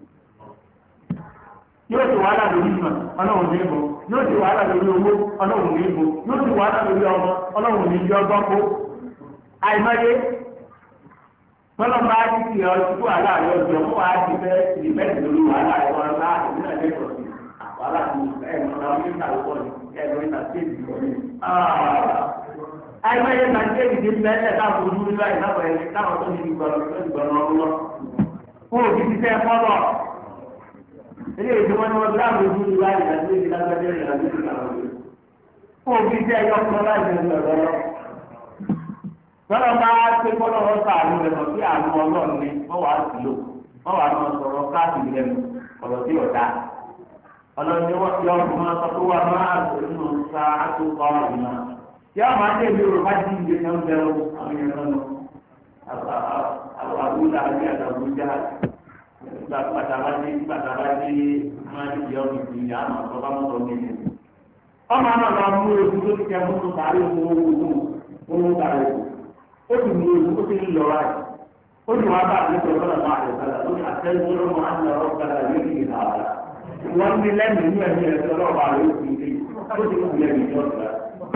yóò ti wàhálà lórí ìmọ̀ ọlọ́run ní ìbò yóò ti wàhálà lórí owó ọlọ́run ní ìbò yóò ti wàhálà lórí ọmọ ọlọ́run ní ìjọ ọgbọ́n kó àìmọye tọ́lọ́ bá ti ti ọ sí wàhálà rẹ ọjọ́ fún wa ti fẹ́ ìfẹ́ lórí wàhálà rẹ wọn bá ìdílé ẹ̀kọ́ sí wàhálà ti ẹ̀ mọ̀lá oníta lọ́wọ́ ni ẹ̀ lóríta téèdì lọ́wọ́ ni. àìmọye náà téèdì ti bẹ́ẹ̀ táwọn ojú rí láì láwọn ẹni táwọn tó ní ìgbọ̀nà ọlọ́ fún òbí ti fẹ́ fọ́lọ́ ilé ìjọba ni wọn bí láwọn ojú rí láì láti lè lágbájá rẹ̀ láti lè láwọn ojú fún òbí ti ẹyọ kan láì lè lọ́wọ́ tọ́lọ́ bá ṣe kọ́lọ́ wọn sàánú rẹ̀ lọ sí àánú ọlọ́run ni wọ́n wàá sí lò wọ́n wàá máa sọ̀rọ̀ káàkiri lẹ́nu ọ̀rọ̀ tí ọ̀dà ọlọ́run ni wọ́n fi ọ̀rùn máa sọ pé wà máa sọ̀rọ̀ nínú sa àtúkọ̀ ọ̀rùn náà tí wọ́n máa dé ìlú bá jí ìgbé náà bẹ̀rù àwọn èèyàn lọ́nà àbúlà àti àdàbújá pàtàkì pàtàkì máa ń yọ ìdí àmọ́ ọ̀sọ́ mọ́tò nílé ọmọ àmọ́ lọ mú ewu tó ti kẹ́ mọ́tò tààrí owó owó owó tààrí ó sì mú ewu ó sì ń lọ wáyé ó sì wá bá àdéhùn ọ̀gbọ́n máa rẹ̀ sálà ó ní àtẹ́wọ́ lọ́mọ àti ọ̀rọ̀ gbàdá lórí ìhà àrà wọ́n ní lẹ́nu ní ẹ̀mí ẹ̀sẹ̀ ọlọ́ọ̀bà rẹ̀ ó sì ń ó sì ń lẹ́nu ìjọ ìgbà.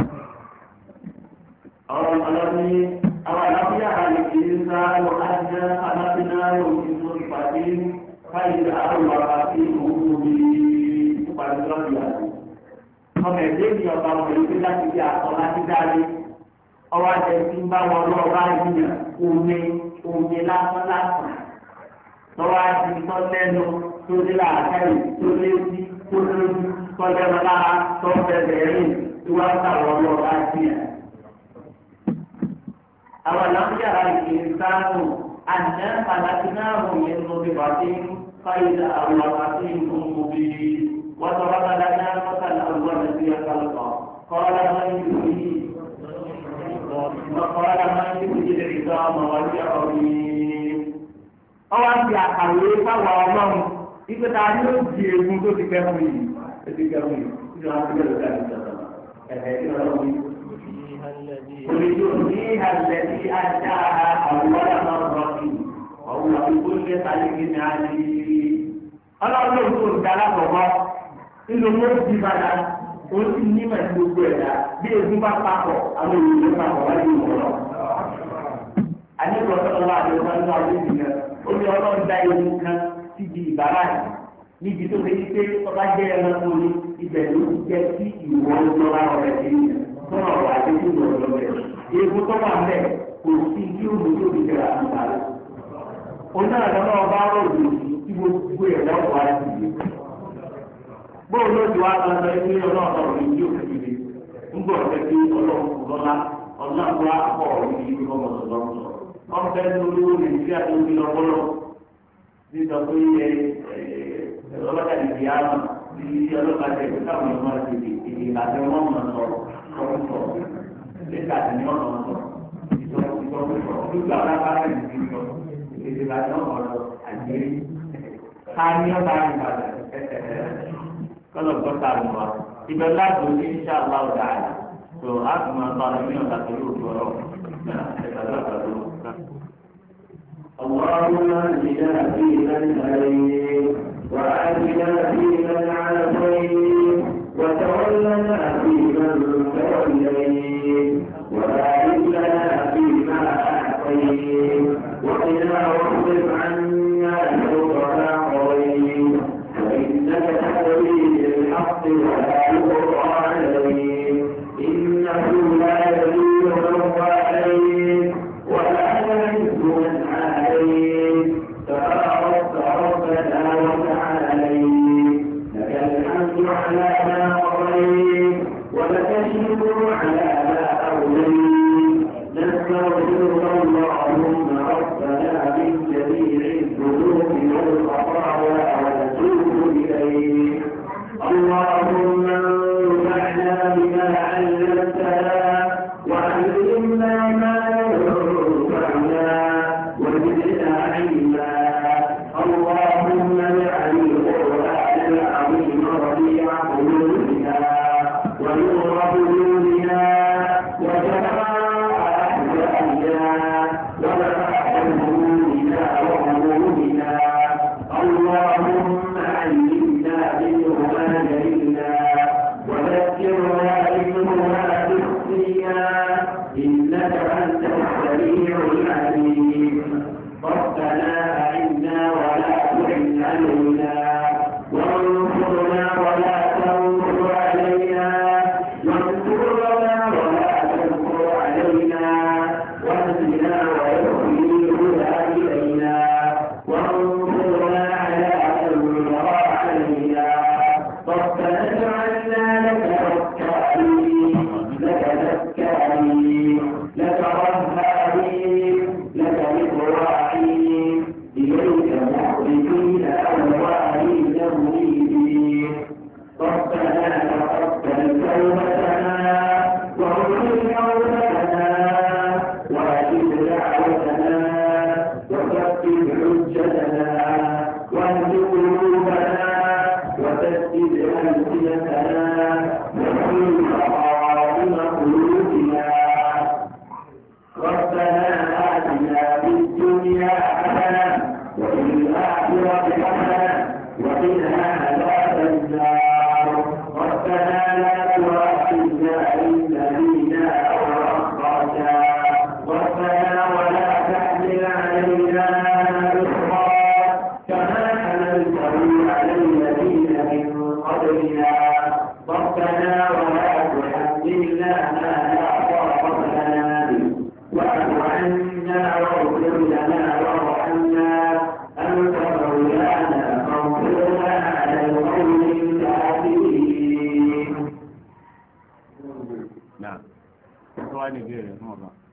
ọ̀rọ̀ ọlọ́ni àwọn àlàáfíà àlè kì í sá lọ ájá alábíná òfin tó ti pàdé káyìí àrùn àti òun omi pàdé lọ́dún àti. ọmọ ẹ̀dẹ́ ni ọba ọmọ ìgbé láti fi àkọ́ láti dáre ọwọ́ àjẹ tí ń bá wọn lọ́wọ́ bá yíyan omi omi lásán lásán lọ́wọ́ àti tó lẹ́nu tó dé làákàyè tó létí tó lójú tó lẹ́nu lára tó bẹ̀rẹ̀ rìn tí wọ́n ń tàwọn lọ́wọ́ bá yíyan. àwọn àlàáfíà ìkiri sáàmù àná pàtàkìnáàmù yẹn ló bí bàtí fáyidà àwọn àti ìmúmúbi wọ́n tọ́ bá bàtà náà mọ́tàlá ọ̀gbọ́n àti ẹ̀kọ́ kọ́lá máa ń yìí وقال من يبدي العظام وهي رميم ọwọ́ àti àkàwé fáwọn ọlọ́run ìgbésẹ̀ àti ó di egun tó ti kẹ́ fún yìí tó ti kẹ́ fún yìí tí wọ́n ti bẹ̀rẹ̀ láti sọ̀rọ̀ ẹ̀ẹ́ tí wọ́n lọ́wọ́ yìí. Olùdó ní ìhàlẹ̀ tí a dá àwọn ọlọ́run ọ̀rọ̀ sí ọ̀hún àti tó ń lé sáyé kí ni a lè rí. ọlọ́run tó ń da lákọ̀ọ́kọ́ nínú owó ti bàdá ó sì ní ìmọ̀ sí gbogbo ẹ̀dá bí egun bá papọ̀ àwọn ènìyàn papọ̀ wáyé ìwọ̀rọ̀. Àdébọ̀ sọ̀rọ̀ wà ní ọ̀sán náà ló ti yẹn. Ó ní ọlọ́run dá ewu kan síbi ìbára yìí. Níbi tó ṣe pé ọba jẹ́ ẹranko ní ibẹ̀ ló ti jẹ́ sí ìwọ ìjọba ọ̀rẹ́ ti yẹn. Sọ̀rọ̀ wà ní ìlú ọ̀dọ́ rẹ̀. Ewu tó wà mẹ́ kò sí kí ó mú tóbi jẹ́ àtúntà rẹ̀. Oní àdánù ọba rọ̀ lòdì tí gbogbo ẹ̀dá wà sí i. Bóòlù ló ti wá sọ ẹgbẹ́ ọlọ́run ọ̀rọ̀ yìí yóò fi lè ń gbọ́ ọ̀rẹ́ pé ọlọ́run kò lọ́lá ọlọ́run wá pọ̀ ní ìlú ọmọ sọ̀rọ̀ sọ̀rọ̀. Wọ́n fẹ́ ní olówó nàìjíríà tó ń bí lọ́wọ́lọ́ nígbà pé ọlọ́dà ìdí àmà tí ọlọ́dà ìdí káwọn ọmọ ti di ìdí àti ọmọ ọmọ sọ̀rọ̀ sọ̀rọ̀ sọ̀rọ̀ nígbà tí ní ọmọ sọ̀rọ̀ ìsọ̀rọ̀ sọ̀rọ̀ nígbà lábára ìdí sọ ìdí àti ọmọ sọ̀rọ̀ àjẹrí ká ní ọba ìbàdàn kọlọ gbọ́dọ̀ àwọn wa ibẹ̀ láti ojú iṣẹ́ aláwọ̀ dáadáa tó a tún máa bá a ní ọ̀dà pẹ̀lú òkú ọ̀rọ̀ ẹ̀ka lọ́dà tó. اللهم اهدنا فيمن هديت وآتنا فيمن عافيت وتولنا فيمن توليت وبارك لنا فيما أعطيت وقنا واصرف عنا شر ما قضيت فإنك تقضي بالحق ولا يقضى عليك إنه لا يذل من عليك ولا يعز من عليك تبارك ربنا وتعاليك لك الحمد على ما قضيت ولك الشكر على ما أوليت نستغفرك اللهم ربنا بك ربنا أعنا ولا تعن علينا وانصرنا ولا تنصر علينا وانصر لنا ولا تنصر علينا واهدنا ويسر الهدى إلينا وانصرنا على من يرى علينا ربنا اجعلنا لك ذكارين لك ذكارين لك رهبانين لك مطواعين إليك مخبتين أولئك مريدين ربنا تقبل توبتنا واغفر موتنا وأجب دعوتنا وثبت حجتنا واهد قلوبنا وسدد ألسنتنا وحل خرائم قلوبنا ربنا آتنا في الدنيا حسنة وفي الآخرة حسنة وقنا عذاب النار ربنا لا تؤاخذنا إن نسينا أو أخطأنا ربنا ولا تحمل علينا إصرا كما حملته على الذين من قبلنا ربنا ولا تحملنا ما لا طاقة لنا به واعف عنا واغفر لنا وارحمنا أنت مولانا فانصرنا على القوم الكافرين. نعم. سؤال كبير.